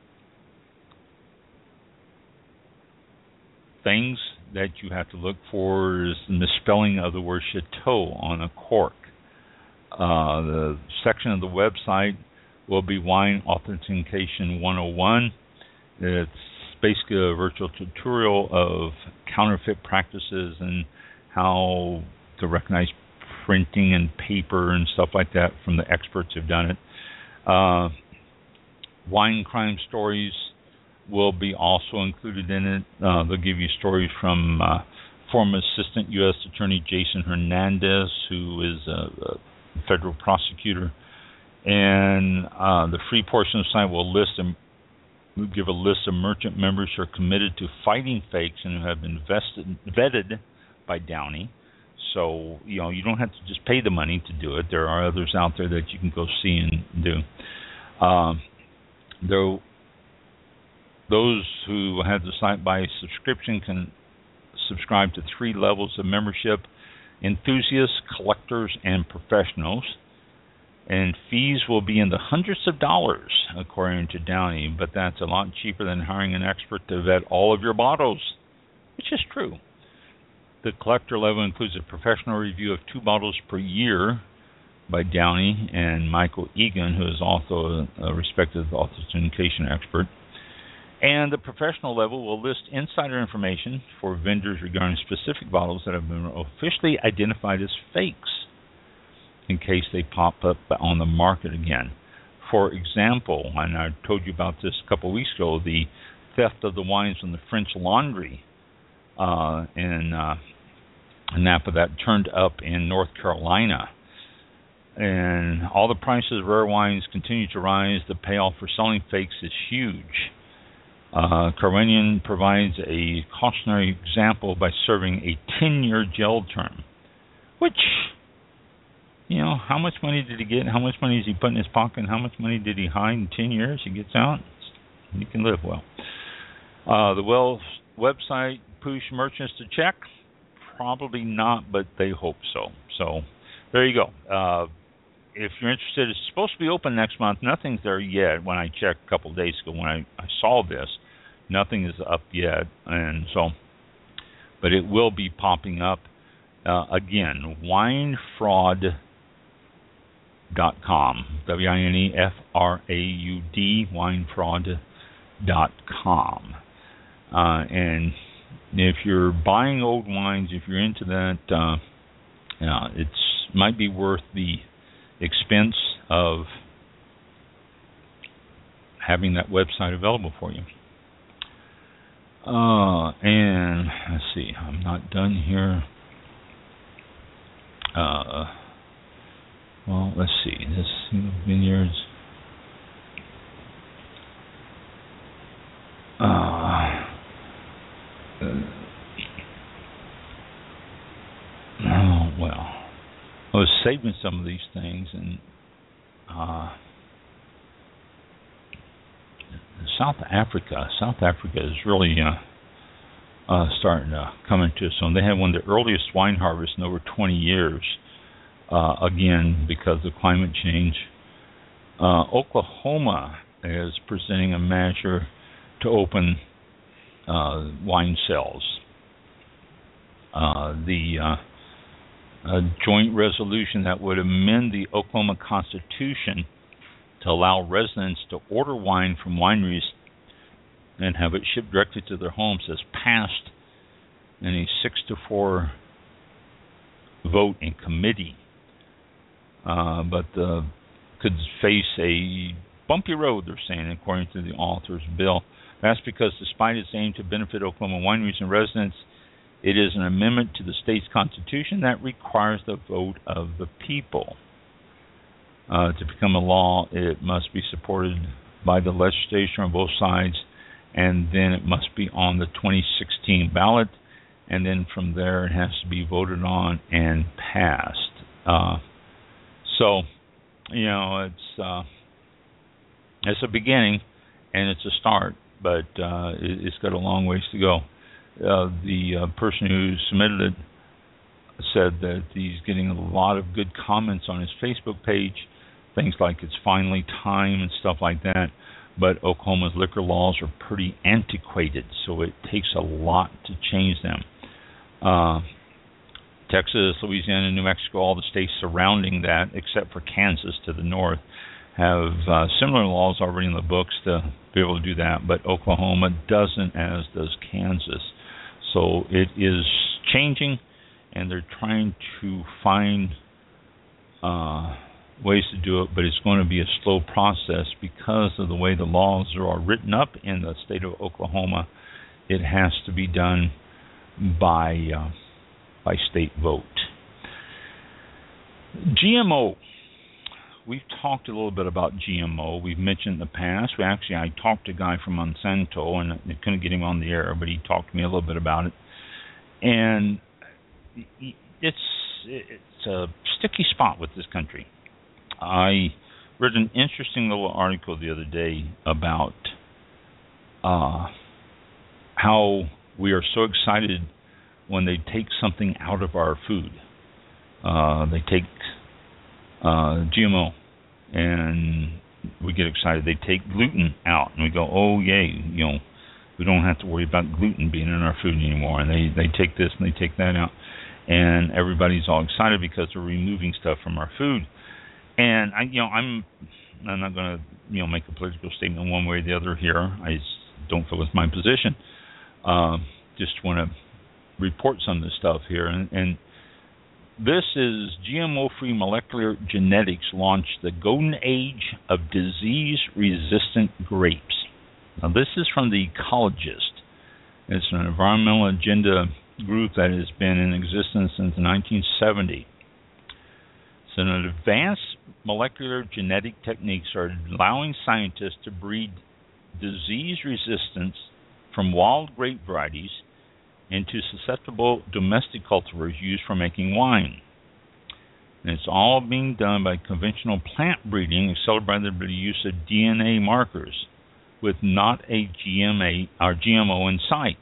things that you have to look for is the misspelling of the word chateau on a cork. Uh, the section of the website will be Wine Authentication one oh one. It's basically a virtual tutorial of counterfeit practices and how to recognize printing and paper and stuff like that from the experts who've done it. Uh, wine crime stories will be also included in it. Uh, they'll give you stories from uh, former Assistant U S Attorney Jason Hernandez, who is a, a federal prosecutor. And uh, the free portion of the site will list and will give a list of merchant members who are committed to fighting fakes and who have been vested, vetted by Downey. So, you know, you don't have to just pay the money to do it. There are others out there that you can go see and do. Um, there, those who have the site by subscription can subscribe to three levels of membership: enthusiasts, collectors, and professionals. And fees will be in the hundreds of dollars, according to Downey, but that's a lot cheaper than hiring an expert to vet all of your bottles, which is true. The collector level includes a professional review of two bottles per year by Downey and Michael Egan, who is also a, a respected authentication expert. And the professional level will list insider information for vendors regarding specific bottles that have been officially identified as fakes, in case they pop up on the market again. For example, and I told you about this a couple of weeks ago, the theft of the wines from the French Laundry uh, in uh, Napa that turned up in North Carolina. And all the prices of rare wines continue to rise. The payoff for selling fakes is huge. Uh, Karanyan provides a cautionary example by serving a ten-year jail term, which, you know, how much money did he get? How much money does he put in his pocket? And how much money did he hide in ten years? He gets out. He can live well. Uh, the Wells website push merchants to check? Probably not, but they hope so. So there you go. Uh, if you're interested, it's supposed to be open next month. Nothing's there yet. When I checked a couple of days ago, when I, I saw this, nothing is up yet. And so, but it will be popping up. Uh, again, wine fraud dot com, W I N E F R A U D, wine fraud dot com. Uh, and if you're buying old wines, if you're into that, uh, uh, it's might be worth the expense of having that website available for you. Uh, and let's see, I'm not done here. Uh, well, let's see. This vineyards. Uh, uh, oh well, I was saving some of these things, and uh, South Africa. South Africa is really uh, uh, starting to come into its own. They had one of the earliest wine harvests in over twenty years. Uh, again, because of climate change. Uh, Oklahoma is presenting a measure to open uh, wine cells. Uh, the uh, a joint resolution that would amend the Oklahoma Constitution to allow residents to order wine from wineries and have it shipped directly to their homes has passed in a six to four vote in committee. Uh, but uh, could face a bumpy road, they're saying, according to the author's bill. That's because despite its aim to benefit Oklahoma wineries and residents, it is an amendment to the state's constitution that requires the vote of the people. Uh, to become a law, it must be supported by the legislature on both sides, and then it must be on the twenty sixteen ballot, and then from there it has to be voted on and passed. Uh, so, you know, it's uh, it's a beginning and it's a start, but uh, it, it's got a long ways to go. Uh, the uh, person who submitted it said that he's getting a lot of good comments on his Facebook page, things like it's finally time and stuff like that, but Oklahoma's liquor laws are pretty antiquated, so it takes a lot to change them. Uh, Texas, Louisiana, New Mexico, all the states surrounding that, except for Kansas to the north, have uh, similar laws already in the books to be able to do that, but Oklahoma doesn't, as does Kansas. So it is changing, and they're trying to find uh, ways to do it, but it's going to be a slow process because of the way the laws are written up in the state of Oklahoma. It has to be done by uh, by state vote. G M O. We've talked a little bit about G M O. We've mentioned in the past. We actually, I talked to a guy from Monsanto, and I couldn't get him on the air, but he talked to me a little bit about it. And it's it's a sticky spot with this country. I read an interesting little article the other day about uh, how we are so excited when they take something out of our food. Uh, they take uh, G M O, and we get excited. They take gluten out, and we go, oh, yay, you know, we don't have to worry about gluten being in our food anymore. And they, they take this and they take that out, and everybody's all excited because they're removing stuff from our food. And, I, you know, I'm I'm not going to, you know, make a political statement one way or the other here. I just don't feel it's my position. Uh, just want to report some of this stuff here. And, and this is G M O-free molecular genetics launched the golden age of disease-resistant grapes. Now, this is from The Ecologist. It's an environmental agenda group that has been in existence since nineteen seventy. So, an advanced molecular genetic techniques are allowing scientists to breed disease resistance from wild grape varieties into susceptible domestic cultivars used for making wine. And it's all being done by conventional plant breeding, accelerated by the use of D N A markers, with not a G M A or G M O in sight.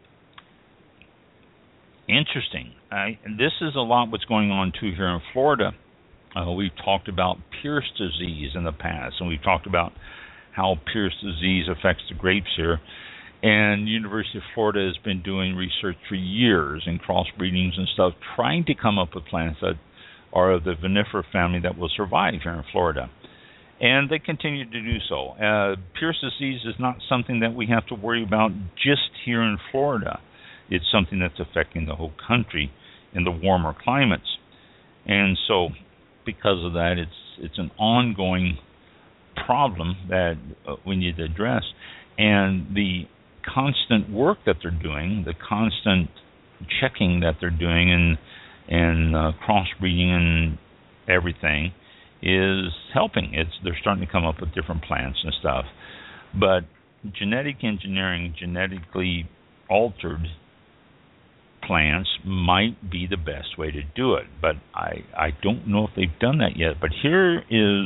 Interesting. I, and this is a lot what's going on too here in Florida. Uh, we've talked about Pierce disease in the past, and we've talked about how Pierce disease affects the grapes here. And University of Florida has been doing research for years in crossbreedings and stuff, trying to come up with plants that are of the vinifera family that will survive here in Florida. And they continue to do so. Uh, Pierce disease is not something that we have to worry about just here in Florida. It's something that's affecting the whole country in the warmer climates. And so, because of that, it's it's an ongoing problem that uh, we need to address. And the constant work that they're doing, the constant checking that they're doing, and and uh, crossbreeding and everything is helping. It's they're starting to come up with different plants and stuff. But genetic engineering, genetically altered plants might be the best way to do it. But I I don't know if they've done that yet. But here is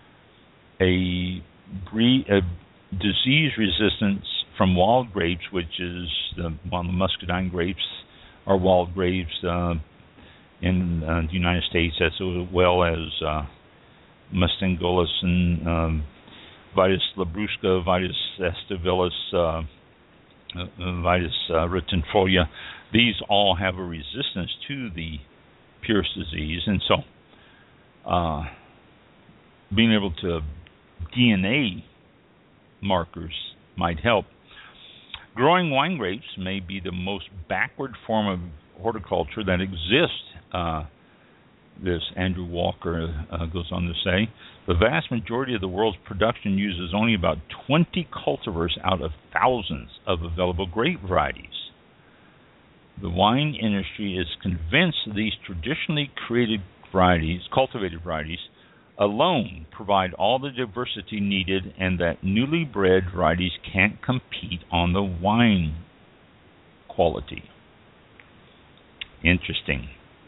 a breed, a disease resistance from wild grapes, which is the, one of the muscadine grapes are wild grapes uh, in uh, the United States, as well as uh, Mustangulus and um, Vitis labrusca, Vitis aestivalis, uh, uh, Vitis uh, retinfolia. These all have a resistance to the Pierce disease, and so uh, being able to D N A markers might help. Growing wine grapes may be the most backward form of horticulture that exists. Uh, This Andrew Walker uh, goes on to say, the vast majority of the world's production uses only about twenty cultivars out of thousands of available grape varieties. The wine industry is convinced these traditionally created varieties, cultivated varieties, alone provide all the diversity needed and that newly bred varieties can't compete on the wine quality. Interesting.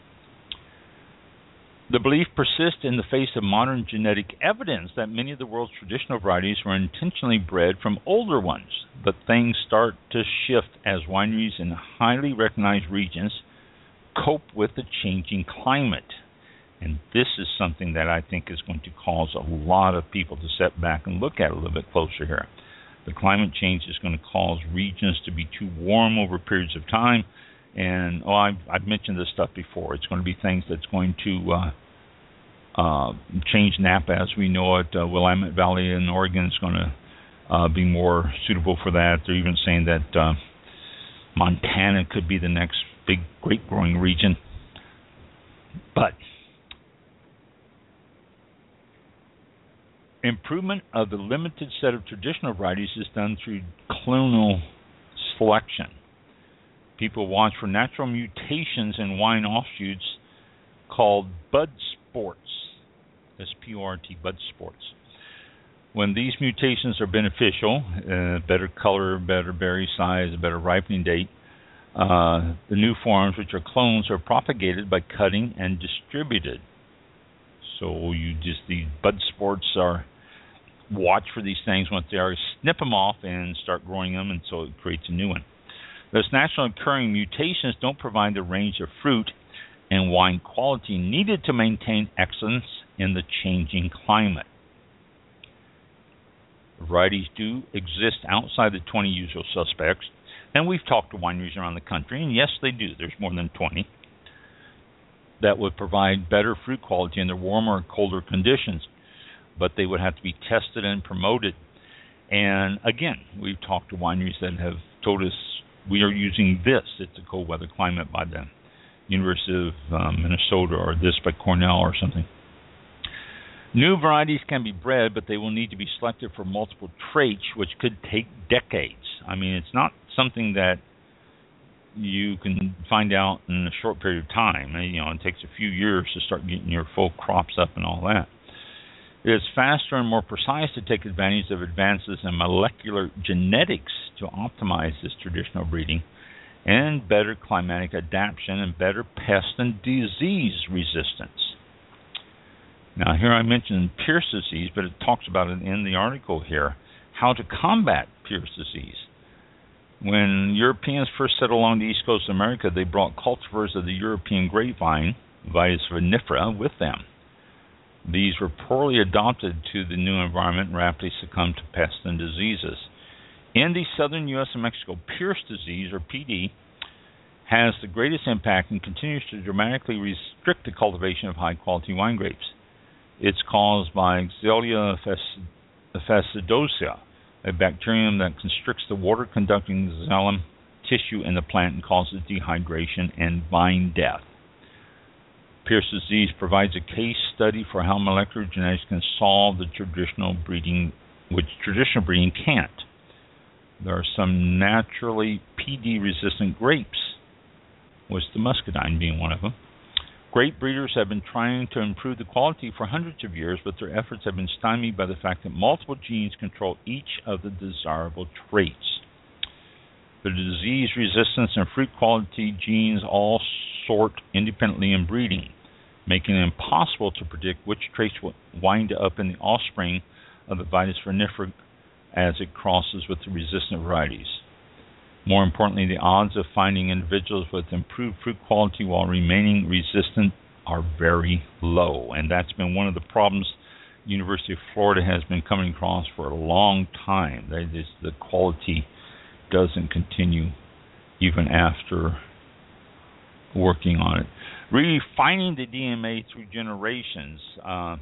The belief persists in the face of modern genetic evidence that many of the world's traditional varieties were intentionally bred from older ones, but things start to shift as wineries in highly recognized regions cope with the changing climate. And this is something that I think is going to cause a lot of people to step back and look at a little bit closer here. The climate change is going to cause regions to be too warm over periods of time. And oh, I've, I've mentioned this stuff before. It's going to be things that's going to uh, uh, change Napa as we know it. Uh, Willamette Valley in Oregon is going to uh, be more suitable for that. They're even saying that uh, Montana could be the next big grape growing region. But improvement of the limited set of traditional varieties is done through clonal selection. People watch for natural mutations in wine offshoots called bud sports, S P O R T, bud sports. When these mutations are beneficial, uh, better color, better berry size, better ripening date, uh, the new forms, which are clones, are propagated by cutting and distributed. So you just, these bud sports are, watch for these things once they are, snip them off and start growing them, and so it creates a new one. Those naturally occurring mutations don't provide the range of fruit and wine quality needed to maintain excellence in the changing climate. Varieties do exist outside the twenty usual suspects, and we've talked to wineries around the country, and yes, they do. There's more than twenty that would provide better fruit quality in the warmer or colder conditions, but they would have to be tested and promoted. And again, we've talked to wineries that have told us we are using this. It's a cold weather climate by the University of um, Minnesota, or this by Cornell or something. New varieties can be bred, but they will need to be selected for multiple traits, which could take decades. I mean, it's not something that you can find out in a short period of time. You know, it takes a few years to start getting your full crops up and all that. It is faster and more precise to take advantage of advances in molecular genetics to optimize this traditional breeding, and better climatic adaptation and better pest and disease resistance. Now, here I mentioned Pierce disease, but it talks about it in the article here, how to combat Pierce disease. When Europeans first settled along the east coast of America, they brought cultivars of the European grapevine, Vitis vinifera, with them. These were poorly adapted to the new environment and rapidly succumbed to pests and diseases. In the southern U S and Mexico, Pierce disease, or P D, has the greatest impact and continues to dramatically restrict the cultivation of high-quality wine grapes. It's caused by Xylella fastidiosa, a bacterium that constricts the water-conducting xylem tissue in the plant and causes dehydration and vine death. Pierce disease provides a case study for how molecular genetics can solve the traditional breeding, which traditional breeding can't. There are some naturally P D-resistant grapes, with the muscadine being one of them. Grape breeders have been trying to improve the quality for hundreds of years, but their efforts have been stymied by the fact that multiple genes control each of the desirable traits. The disease resistance and fruit quality genes all sort independently in breeding, making it impossible to predict which traits will wind up in the offspring of the Vitis vinifera as it crosses with the resistant varieties. More importantly, the odds of finding individuals with improved fruit quality while remaining resistant are very low, and that's been one of the problems University of Florida has been coming across for a long time. That is, the quality doesn't continue even after working on it. Refining the D N A through generations. Uh,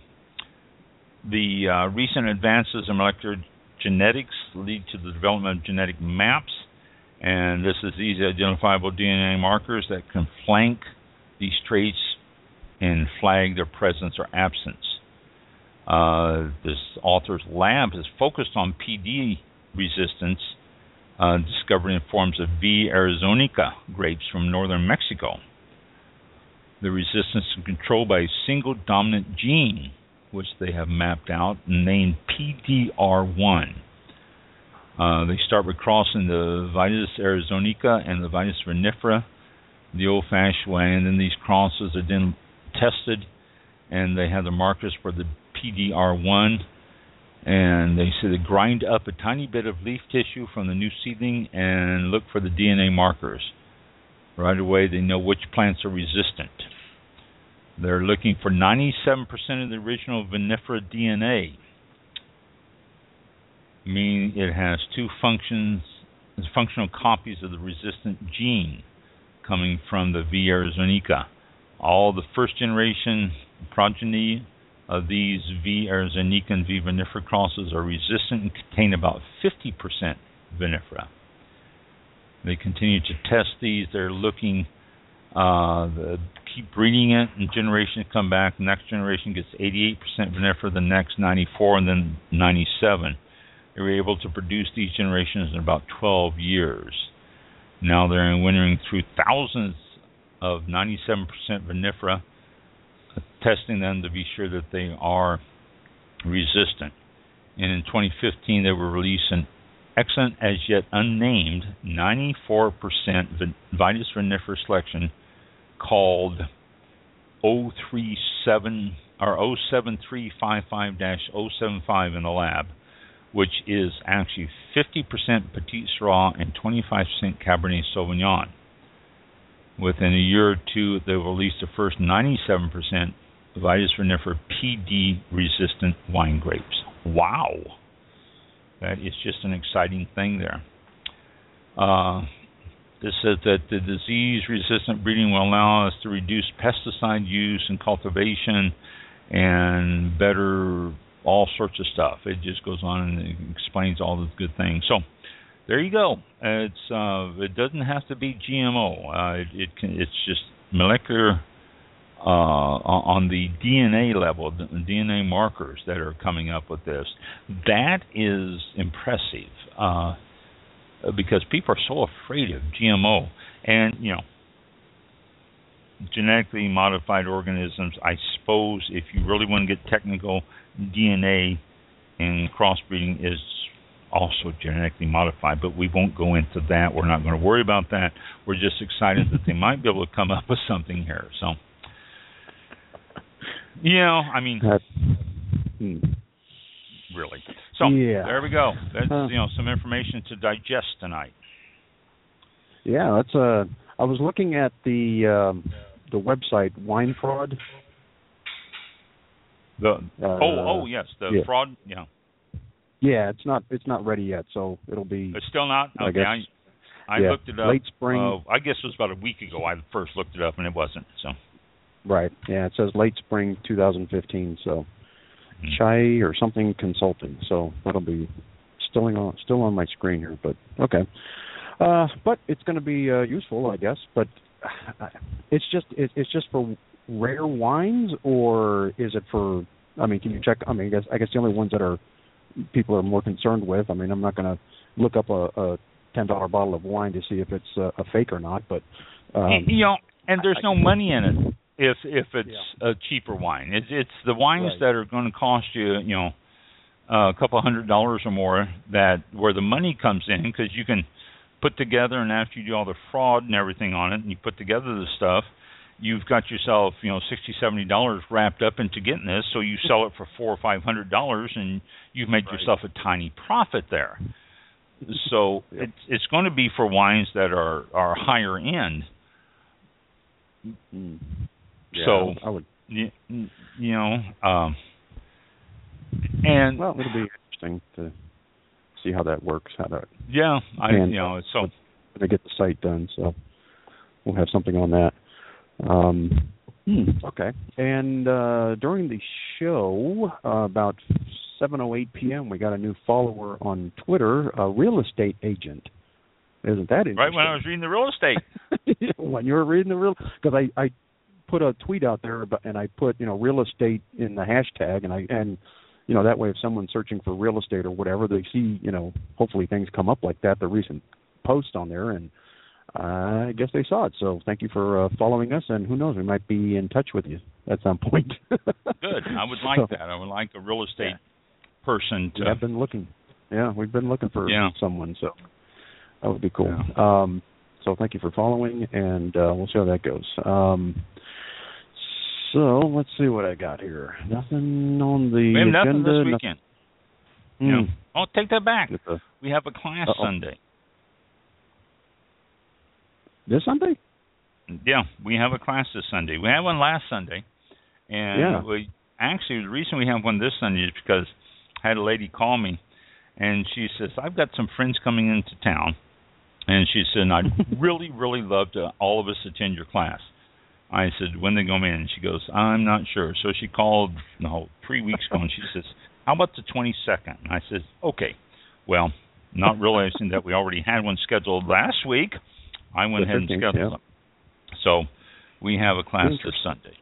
the uh, recent advances in molecular genetics lead to the development of genetic maps, and this is easily identifiable D N A markers that can flank these traits and flag their presence or absence. Uh, this author's lab is focused on P D resistance, uh, discovered in forms of V. arizonica grapes from northern Mexico. The resistance is controlled by a single dominant gene, which they have mapped out and named P D R one. Uh, they start with crossing the Vitis arizonica and the Vitis vinifera the old-fashioned way, and then these crosses are then tested, and they have the markers for the P D R one, and they say they grind up a tiny bit of leaf tissue from the new seedling and look for the D N A markers. Right away, they know which plants are resistant. They're looking for ninety-seven percent of the original vinifera D N A, meaning it has two functions, functional copies of the resistant gene coming from the V. arizonica. All the first generation progeny of these V. arizonica and V. vinifera crosses are resistant and contain about fifty percent vinifera. They continue to test these. They're looking, uh, the, keep breeding it, and generations come back. The next generation gets eighty-eight percent vinifera, the next ninety-four, and then ninety-seven. They were able to produce these generations in about twelve years. Now they're wintering through thousands of ninety-seven percent vinifera, testing them to be sure that they are resistant. And in twenty fifteen, they will release an excellent, as yet unnamed, ninety-four percent Vitis vinifera selection called zero three seven or zero seven three five five dash zero seven five in the lab, which is actually fifty percent Petit Syrah and twenty-five percent Cabernet Sauvignon. Within a year or two, they will release the first ninety-seven percent Vitis vinifera P D resistant wine grapes. Wow! That is just an exciting thing there. Uh, this says that the disease-resistant breeding will allow us to reduce pesticide use and cultivation and better all sorts of stuff. It just goes on and it explains all the good things. So there you go. It's uh, it doesn't have to be G M O. Uh, it, it can, it's just molecular uh, on the D N A level, the D N A markers that are coming up with this. That is impressive uh, because people are so afraid of G M O. And, you know, genetically modified organisms, I suppose, if you really want to get technical, D N A and crossbreeding is also genetically modified, but we won't go into that. We're not going to worry about that. We're just excited that they might be able to come up with something here. So, you know, I mean, really. So, yeah. There we go. That's, uh, you know, some information to digest tonight. Yeah, that's uh I was looking at the um, the website Wine Fraud. The uh, oh oh yes, the yeah. fraud, yeah. Yeah, it's not it's not ready yet, so it'll be. It's still not. I Okay, guess, I, I yeah, looked it up. late spring. Uh, I guess it was about a week ago. I first looked it up, and it wasn't. So. Right. Yeah, it says late spring two thousand fifteen. So, mm-hmm. Chai or something consulting. So that'll be still on still on my screen here. But okay. Uh, but it's going to be uh, useful, I guess. But uh, it's just it, it's just for rare wines, or is it for? I mean, can you check? I mean, I guess I guess the only ones that are people are more concerned with. I mean, I'm not going to look up a, a ten dollar bottle of wine to see if it's a, a fake or not. But um, you know, and there's no money in it if if it's yeah. a cheaper wine. It's it's the wines right. that are going to cost you, you know, a couple hundred dollars or more that where the money comes in, because you can put together, and after you do all the fraud and everything on it, and you put together the stuff, you've got yourself, you know, sixty, seventy dollars wrapped up into getting this, so you sell it for four or five hundred dollars, and you've made right. yourself a tiny profit there. So yep. it's it's going to be for wines that are, are higher end. Mm-hmm. Yeah, so I would, you, you know, um, and well, it'll be interesting to see how that works. How that yeah, I and, you know, it's so to get the site done, so we'll have something on that. Um, hmm, okay. And uh, during the show, uh, about seven oh eight p.m., we got a new follower on Twitter, a real estate agent. Isn't that interesting? Right when I was reading the real estate. When you were reading the real... Because I, I put a tweet out there, about, and I put you know real estate in the hashtag, and I and you know that way if someone's searching for real estate or whatever, they see you know hopefully things come up like that, the recent post on there, and I guess they saw it. So thank you for uh, following us, and who knows, we might be in touch with you at some point. Good. I would like so, that. I would like a real estate yeah. person to. We have been looking. Yeah, we've been looking for yeah. someone, so that would be cool. Yeah. Um, so thank you for following, and uh, we'll see how that goes. Um, so let's see what I got here. Nothing on the we have agenda. Nothing this weekend. Nothing. Yeah. Mm. Oh, take that back. A, we have a class uh-oh. Sunday. This Sunday? Yeah, we have a class this Sunday. We had one last Sunday, and yeah. we actually the reason we have one this Sunday is because I had a lady call me, and she says, I've got some friends coming into town, and she said, I'd really, really love to all of us attend your class. I said, when they go in? And she goes, I'm not sure. So she called no, three weeks ago, and she says, how about the twenty-second? And I said, okay. Well, not realizing that we already had one scheduled last week, I went ahead and scheduled yeah. them. So we have a class this Sunday.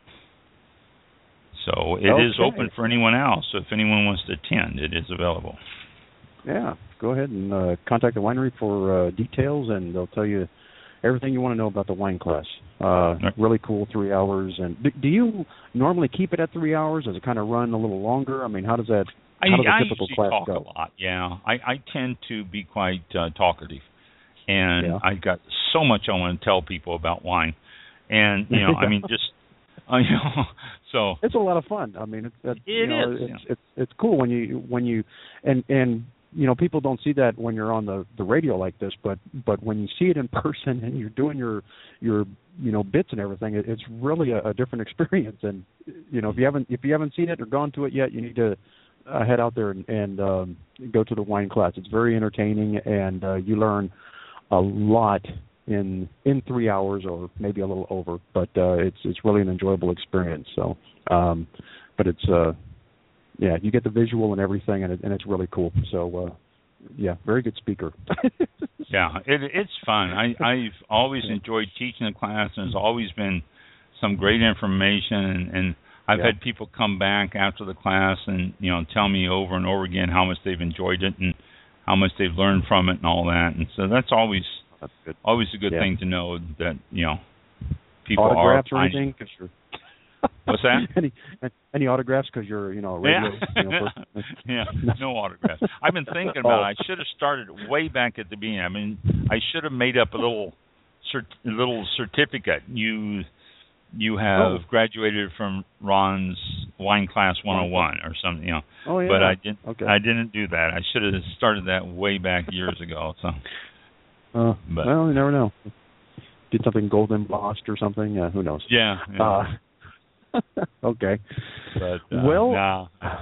So it okay. is open for anyone else. So if anyone wants to attend, it is available. Yeah, go ahead and uh, contact the winery for uh, details, and they'll tell you everything you want to know about the wine class. Uh, right. Really cool, three hours. And do, do you normally keep it at three hours? Does it kind of run a little longer? I mean, how does that? How does I, a typical I class talk go? a lot. Yeah, I, I tend to be quite uh, talkative, and yeah. I've got so much I want to tell people about wine, and you know, I mean, just uh, you know, so it's a lot of fun. I mean, it's that, it you know, is. It's, yeah. it's it's cool when you when you and and. You know, people don't see that when you're on the, the radio like this, but but when you see it in person and you're doing your your you know bits and everything, it, it's really a, a different experience. And you know, if you haven't if you haven't seen it or gone to it yet, you need to uh, head out there and, and um, go to the wine class. It's very entertaining, and uh, you learn a lot in in three hours or maybe a little over. But uh, it's it's really an enjoyable experience. So, um, but it's. Uh, Yeah, you get the visual and everything, and, it, and it's really cool. So, uh, yeah, very good speaker. yeah, it, it's fun. I, I've always enjoyed teaching the class, and there's always been some great information. And, and I've yeah. had people come back after the class and you know tell me over and over again how much they've enjoyed it and how much they've learned from it and all that. And so that's always that's good. always a good yeah. thing to know that you know people autographs are or anything. Cause you're What's that? any any autographs? Because you're, you know, a radio. Yeah. You know, person. yeah, no autographs. I've been thinking about it. I should have started way back at the beginning. I mean, I should have made up a little, cert, little certificate. You, you have oh. graduated from Ron's Wine Class one oh one or something, you know. Oh yeah. But I didn't. Okay. I didn't do that. I should have started that way back years ago. So. Uh, but, well, you never know. Did something gold embossed or something? Uh, who knows? Yeah. yeah. Uh, okay. But, uh, well, nah.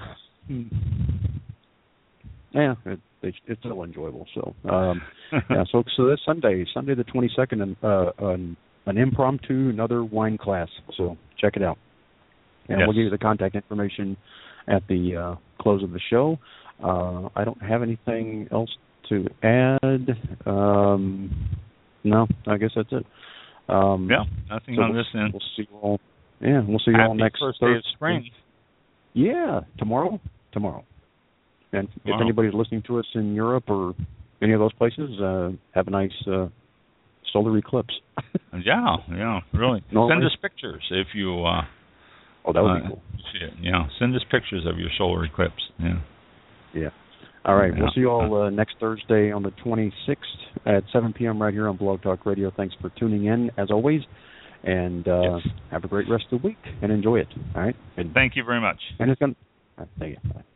yeah, it, it's still enjoyable. So, um, yeah. So, so this Sunday, Sunday the twenty-second, uh, an, an impromptu, another wine class. So check it out, and yes. we'll give you the contact information at the uh, close of the show. Uh, I don't have anything else to add. Um, no, I guess that's it. Um, yeah, nothing so on we'll, this end. We'll see you all. Yeah, we'll see you Happy all next first Thursday. day of spring. Yeah, tomorrow. Tomorrow. And tomorrow. if anybody's listening to us in Europe or any of those places, uh, have a nice uh, solar eclipse. yeah, yeah, really. No send worries. us pictures if you. Uh, oh, that would uh, be cool. See it. Yeah, send us pictures of your solar eclipse. Yeah. Yeah. All right. Yeah. We'll see you all uh, next Thursday on the twenty-sixth at seven p.m. right here on Blog Talk Radio. Thanks for tuning in, as always. And uh, yes. have a great rest of the week and enjoy it. All right. And, thank you very much. And it's going. Right, thank you. Bye.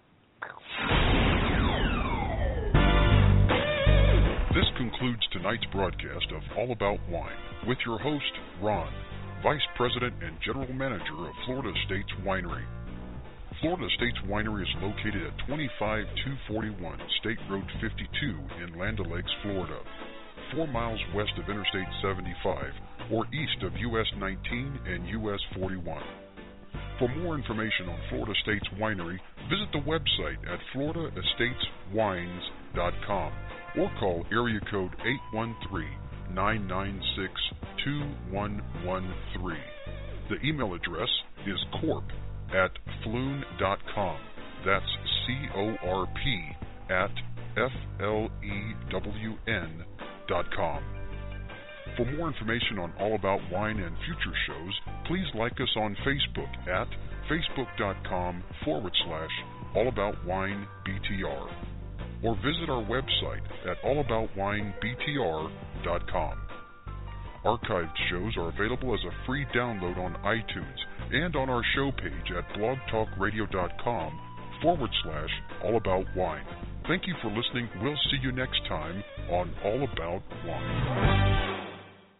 This concludes tonight's broadcast of All About Wine with your host, Ron, Vice President and General Manager of Florida Estates Winery. Florida Estates Winery is located at twenty-five two forty-one State Road fifty-two in Land O'Lakes, Florida, four miles west of Interstate seventy-five or east of U S nineteen and U S forty-one. For more information on Florida Estates Winery, visit the website at florida estates wines dot com or call area code eight one three, nine nine six, two one one three. The email address is corp at flewn dot com. That's C O R P at F L E W N dot com. For more information on All About Wine and future shows, please like us on Facebook at facebook.com forward slash allaboutwinebtr or visit our website at allaboutwinebtr dot com. Archived shows are available as a free download on iTunes and on our show page at blogtalkradio.com forward slash allaboutwine. Thank you for listening. We'll see you next time on All About Wine.